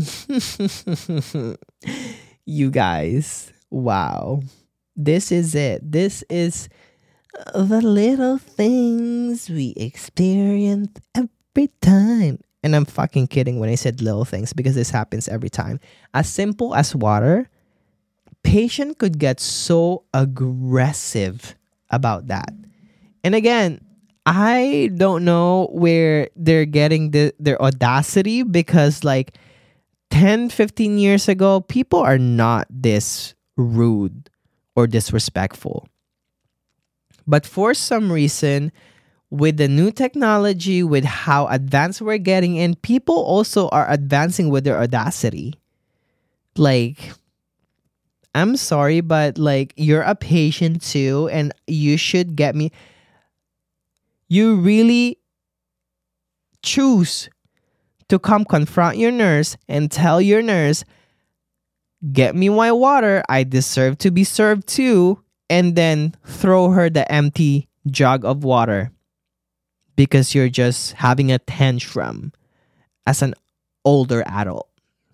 You guys, wow. This is it. This is the little things we experience every time. And I'm fucking kidding when I said little things because this happens every time. As simple as water, patient could get so aggressive about that. And again, I don't know where they're getting their audacity because like 10, 15 years ago, people are not this rude or disrespectful. But for some reason, with the new technology, with how advanced we're getting in, people also are advancing with their audacity. Like, I'm sorry, but like, you're a patient too, and you should get me. You really choose to come confront your nurse and tell your nurse, get me my water, I deserve to be served too, and then throw her the empty jug of water because you're just having a tantrum as an older adult.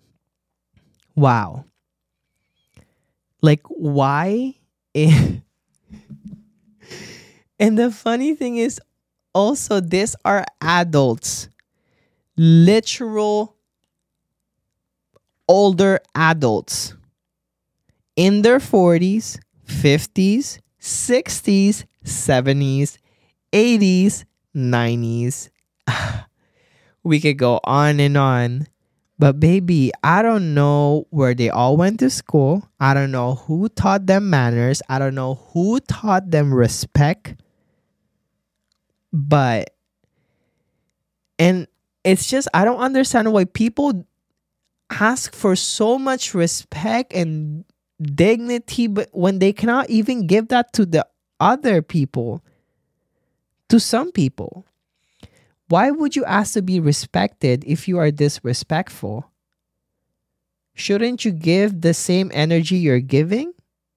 Wow. Like, why? And the funny thing is also, these are adults. Literal older adults in their 40s, 50s, 60s, 70s, 80s, 90s. We could go on and on. But baby, I don't know where they all went to school. I don't know who taught them manners. I don't know who taught them respect. And it's just, I don't understand why people ask for so much respect and dignity, but when they cannot even give that to the other people. to some people. Why would you ask to be respected if you are disrespectful? Shouldn't you give the same energy you're giving?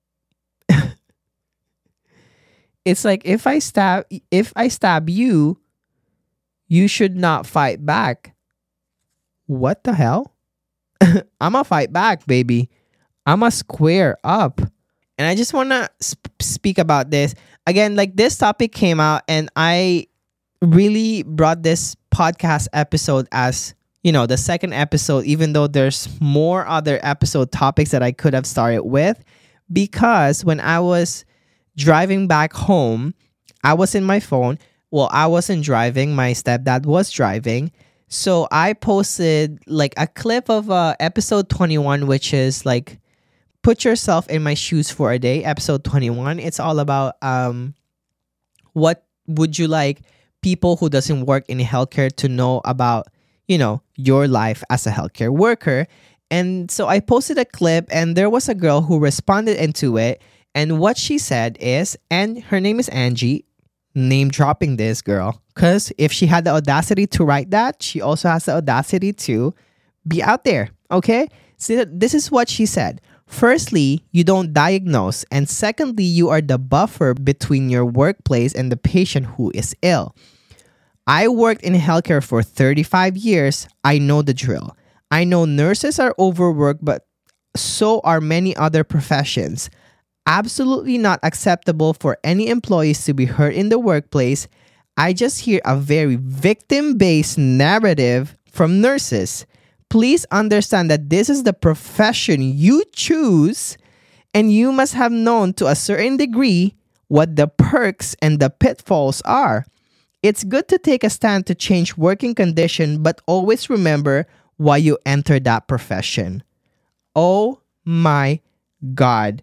It's like if I stab you, you should not fight back. What the hell? I'ma fight back, baby. I'ma square up. And I just want to speak about this. Again, like this topic came out and I really brought this podcast episode as, the second episode, even though there's more other episode topics that I could have started with. Because when I was driving back home, I was in my phone. Well, I wasn't driving. My stepdad was driving. So I posted like a clip of episode 21, which is like, put yourself in my shoes for a day, episode 21. It's all about what would you like people who doesn't work in healthcare to know about, your life as a healthcare worker. And so I posted a clip and there was a girl who responded into it. And what she said is, and her name is Angie, name dropping this girl, because if she had the audacity to write that, she also has the audacity to be out there. Okay? So this is what she said. Firstly, you don't diagnose. And secondly, you are the buffer between your workplace and the patient who is ill. I worked in healthcare for 35 years. I know the drill. I know nurses are overworked, but so are many other professions. Absolutely not acceptable for any employees to be hurt in the workplace. I just hear a very victim-based narrative from nurses. Please understand that this is the profession you choose, and you must have known to a certain degree what the perks and the pitfalls are. It's good to take a stand to change working condition, but always remember why you entered that profession. Oh my God.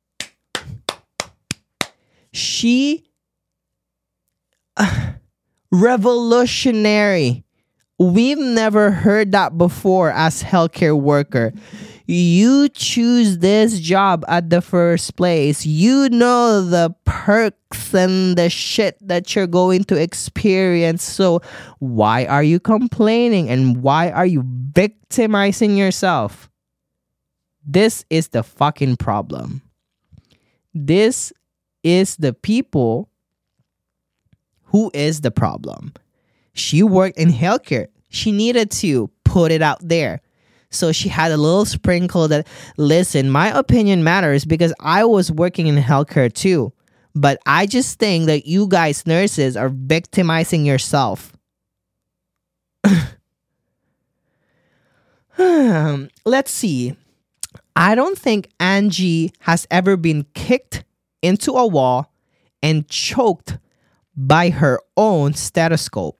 She revolutionary. We've never heard that before as healthcare worker. You choose this job at the first place. You know the perks and the shit that you're going to experience. So why are you complaining and why are you victimizing yourself? This is the fucking problem. This is the people who is the problem. She worked in healthcare. She needed to put it out there. So she had a little sprinkle that, listen, my opinion matters because I was working in healthcare too. But I just think that you guys nurses are victimizing yourself. Let's see. I don't think Angie has ever been kicked into a wall and choked by her own stethoscope.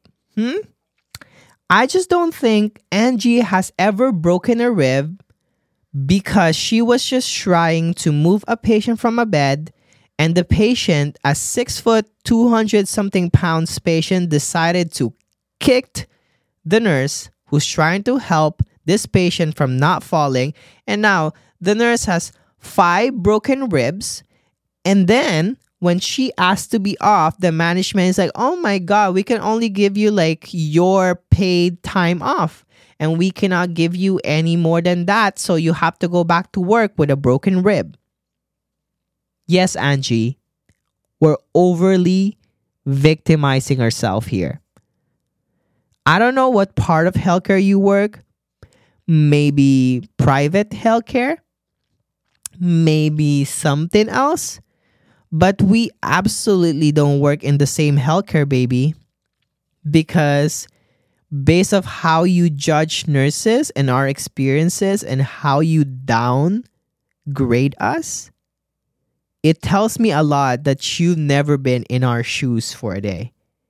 I just don't think Angie has ever broken a rib because she was just trying to move a patient from a bed, and the patient, a 6 foot, 200 something pounds patient, decided to kick the nurse who's trying to help this patient from not falling. And now the nurse has 5 broken ribs. And then when she asked to be off, the management is like, oh my God, we can only give you like your paid time off. And we cannot give you any more than that. So you have to go back to work with a broken rib. Yes, Angie, we're overly victimizing ourselves here. I don't know what part of healthcare you work. Maybe private healthcare. Maybe something else. But we absolutely don't work in the same healthcare, baby. Because based off how you judge nurses and our experiences and how you downgrade us, it tells me a lot that you've never been in our shoes for a day.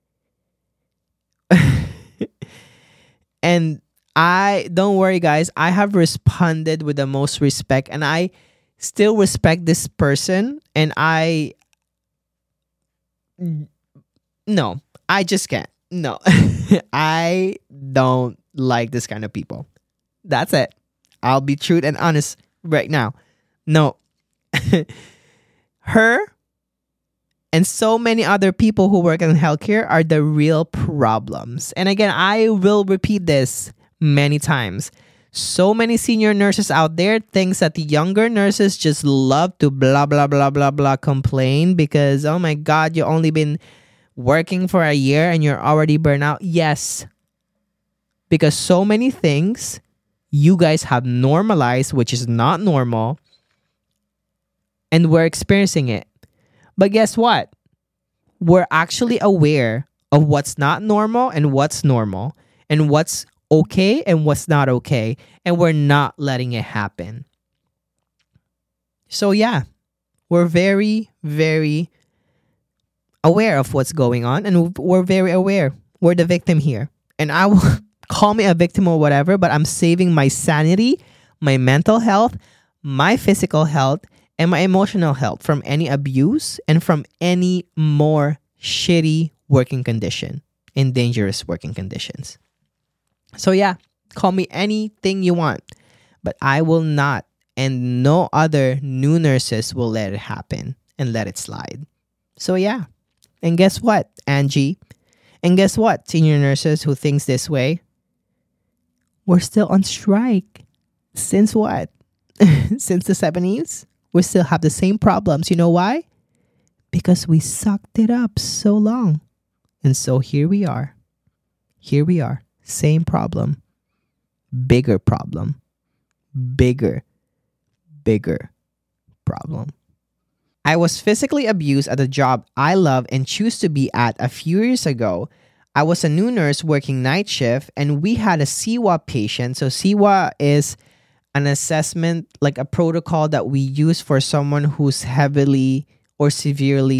And don't worry, guys, I have responded with the most respect, and I still respect this person, and no, I just can't. No, I don't like this kind of people. That's it. I'll be true and honest right now. No. Her And so many other people who work in healthcare are the real problems. And again, I will repeat this many times. So many senior nurses out there thinks that the younger nurses just love to blah blah blah blah blah complain because, oh my god, you only been working for a year and you're already burnt out. Yes, because so many things you guys have normalized, which is not normal, and we're experiencing it. But guess what? We're actually aware of what's not normal and what's normal, and what's okay and what's not okay, and we're not letting it happen. So yeah, we're very, very aware of what's going on, and we're very aware we're the victim here. And I will call me a victim or whatever, but I'm saving my sanity, my mental health, my physical health, and my emotional health from any abuse and from any more shitty working condition and dangerous working conditions. So yeah, call me anything you want, but I will not, and no other new nurses will let it happen and let it slide. So yeah, and guess what, Angie? And guess what, senior nurses who thinks this way? We're still on strike. Since what? Since the 70s? We still have the same problems. You know why? Because we sucked it up so long. And so here we are. Here we are. Same problem. Bigger problem. Bigger problem. I was physically abused at a job I love and choose to be at a few years ago. I was a new nurse working night shift, and we had a CWA patient. So CWA is an assessment, like a protocol that we use for someone who's heavily or severely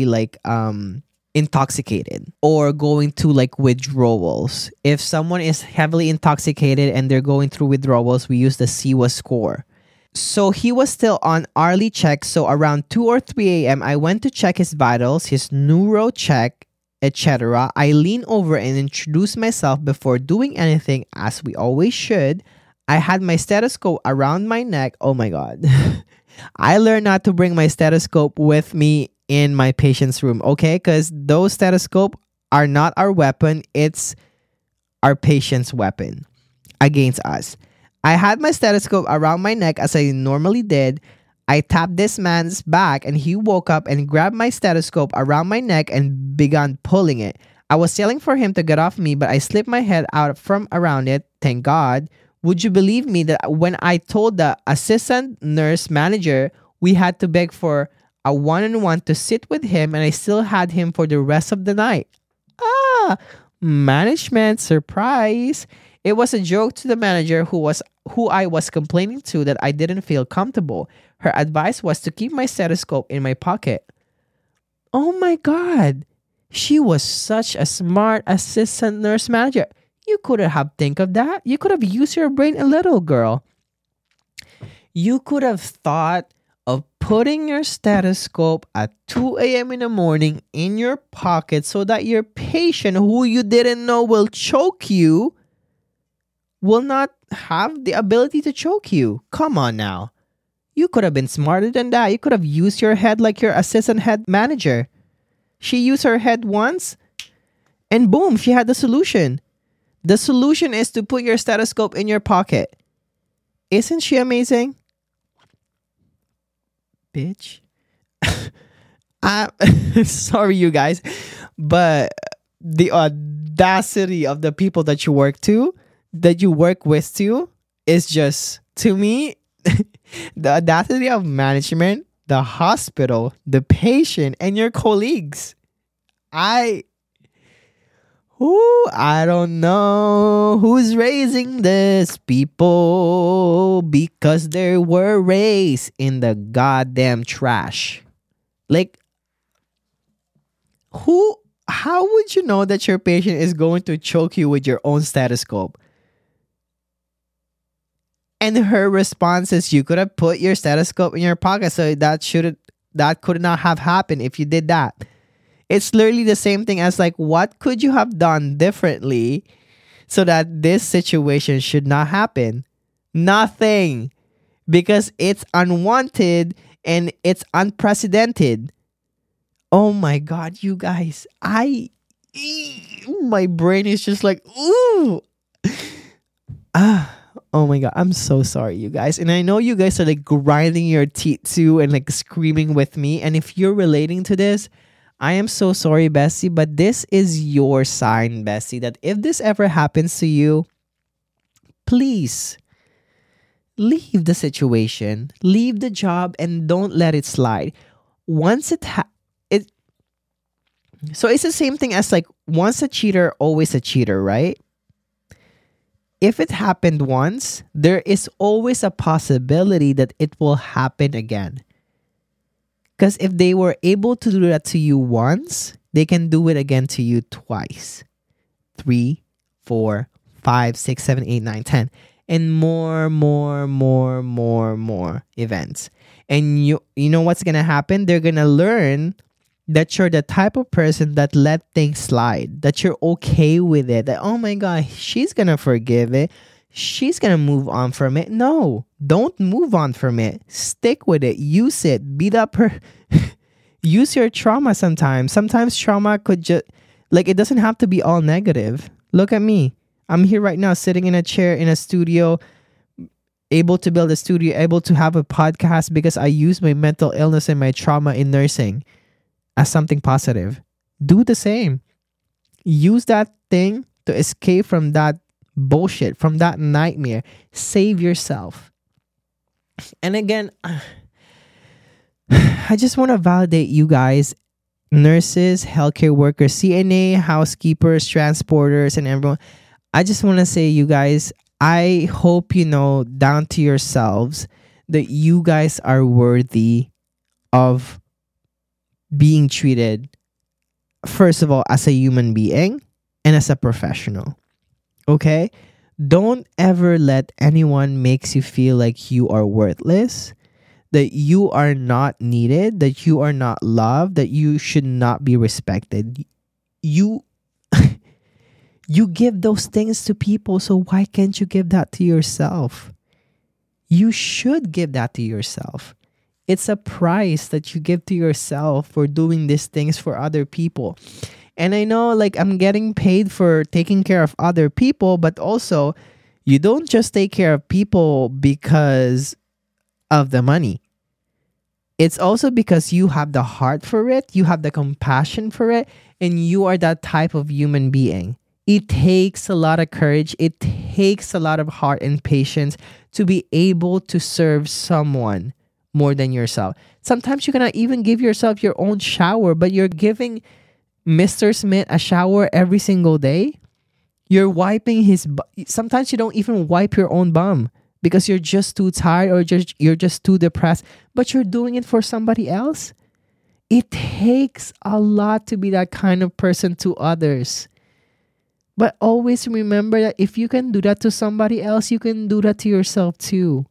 intoxicated or going to like withdrawals. If someone is heavily intoxicated and they're going through withdrawals, we use the CWA score. So he was still on hourly check. So around 2 or 3 a.m., I went to check his vitals, his neuro check, etc. I leaned over and introduced myself before doing anything, as we always should. I had my stethoscope around my neck. Oh my God. I learned not to bring my stethoscope with me in my patient's room, okay? Because those stethoscopes are not our weapon. It's our patient's weapon against us. I had my stethoscope around my neck as I normally did. I tapped this man's back and he woke up and grabbed my stethoscope around my neck and began pulling it. I was yelling for him to get off me, but I slipped my head out from around it. Thank God. Would you believe me that when I told the assistant nurse manager we had to beg for a one-on-one to sit with him, and I still had him for the rest of the night? Management surprise. It was a joke to the manager who I was complaining to that I didn't feel comfortable. Her advice was to keep my stethoscope in my pocket. Oh my God. She was such a smart assistant nurse manager. You could have think of that. You could have used your brain a little, girl. You could have thought of putting your stethoscope at 2 a.m. in the morning in your pocket so that your patient, who you didn't know will choke you, will not have the ability to choke you. Come on now. You could have been smarter than that. You could have used your head like your assistant head manager. She used her head once and boom, she had the solution. The solution is to put your stethoscope in your pocket. Isn't she amazing? Bitch. I'm sorry, you guys, but the audacity of the people that you work with too, is just, to me, the audacity of management, the hospital, the patient, and your colleagues. I don't know who's raising this people, because they were raised in the goddamn trash. Like, how would you know that your patient is going to choke you with your own stethoscope? And her response is, you could have put your stethoscope in your pocket, so that could not have happened if you did that. It's literally the same thing as like, what could you have done differently so that this situation should not happen? Nothing. Because it's unwanted and it's unprecedented. Oh my god, you guys. My brain is just like, ooh. Ah, oh my god, I'm so sorry, you guys. And I know you guys are like grinding your teeth too and like screaming with me. And if you're relating to this, I am so sorry, Bessie, but this is your sign, Bessie, that if this ever happens to you, please leave the situation, leave the job, and don't let it slide. Once it, so it's the same thing as like once a cheater, always a cheater, right? If it happened once, there is always a possibility that it will happen again. Because if they were able to do that to you once, they can do it again to you twice, three, four, five, six, seven, eight, nine, 10, and more events. And you know what's gonna happen? They're gonna learn that you're the type of person that let things slide, that you're okay with it, that, oh my God, she's gonna forgive it. She's gonna move on from it. No, don't move on from it. Stick with it. Use it. Beat up her. Use your trauma sometimes. Sometimes trauma could just, like, it doesn't have to be all negative. Look at me. I'm here right now, sitting in a chair in a studio, able to build a studio, able to have a podcast because I use my mental illness and my trauma in nursing as something positive. Do the same. Use that thing to escape from that bullshit, from that nightmare. Save yourself. And again, I just want to validate you guys, nurses, healthcare workers, CNA, housekeepers, transporters, and everyone. I just want to say, you guys, I hope you know down to yourselves that you guys are worthy of being treated, first of all, as a human being and as a professional. Okay? Don't ever let anyone makes you feel like you are worthless, that you are not needed, that you are not loved, that you should not be respected. You you give those things to people, so why can't you give that to yourself? You should give that to yourself. It's a price that you give to yourself for doing these things for other people. And I know, like, I'm getting paid for taking care of other people, but also you don't just take care of people because of the money. It's also because you have the heart for it, you have the compassion for it, and you are that type of human being. It takes a lot of courage, it takes a lot of heart and patience to be able to serve someone more than yourself. Sometimes you cannot even give yourself your own shower, but you're giving Mr. Smith a shower every single day. You're wiping sometimes you don't even wipe your own bum because you're just too tired or you're just too depressed, but you're doing it for somebody else. It takes a lot to be that kind of person to others. But always remember that if you can do that to somebody else, you can do that to yourself too.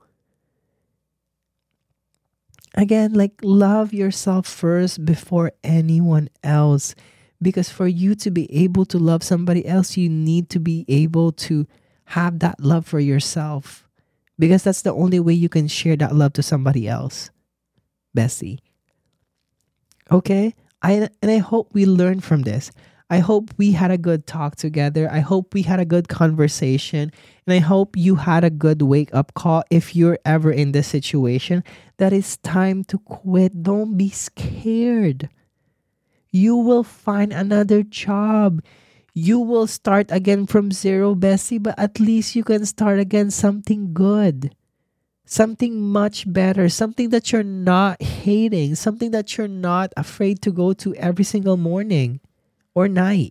Again, like, love yourself first before anyone else. Because for you to be able to love somebody else, you need to be able to have that love for yourself. Because that's the only way you can share that love to somebody else. Bessie. Okay? And I hope we learn from this. I hope we had a good talk together. I hope we had a good conversation. And I hope you had a good wake-up call if you're ever in this situation that it's time to quit. Don't be scared. You will find another job. You will start again from zero, Bessie, but at least you can start again something good. Something much better. Something that you're not hating. Something that you're not afraid to go to every single morning or night.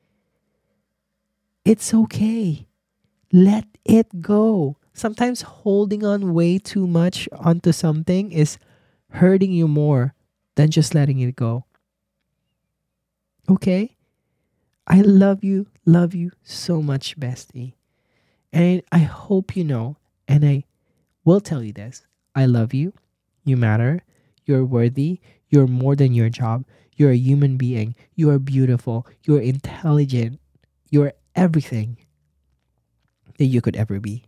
It's okay. Let it go. Sometimes holding on way too much onto something is hurting you more than just letting it go. Okay? I love you so much, bestie. And I hope you know, and I will tell you this. I love you. You matter. You're worthy. You're more than your job. You're a human being. You are beautiful. You're intelligent. You're everything that you could ever be.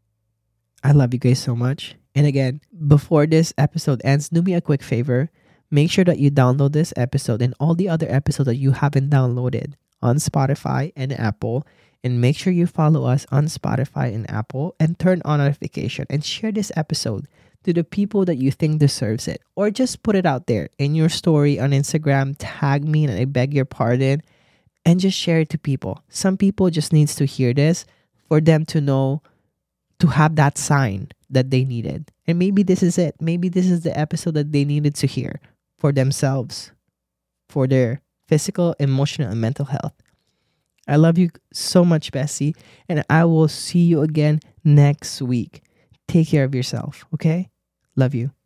I love you guys so much. And again, before this episode ends, do me a quick favor. Make sure that you download this episode and all the other episodes that you haven't downloaded on Spotify and Apple. And make sure you follow us on Spotify and Apple and turn on notification and share this episode to the people that you think deserves it. Or just put it out there in your story on Instagram, tag me and I beg your pardon, and just share it to people. Some people just needs to hear this for them to know, to have that sign that they needed. And maybe this is it. Maybe this is the episode that they needed to hear for themselves, for their physical, emotional, and mental health. I love you so much, Bessie, and I will see you again next week. Take care of yourself, okay? Love you.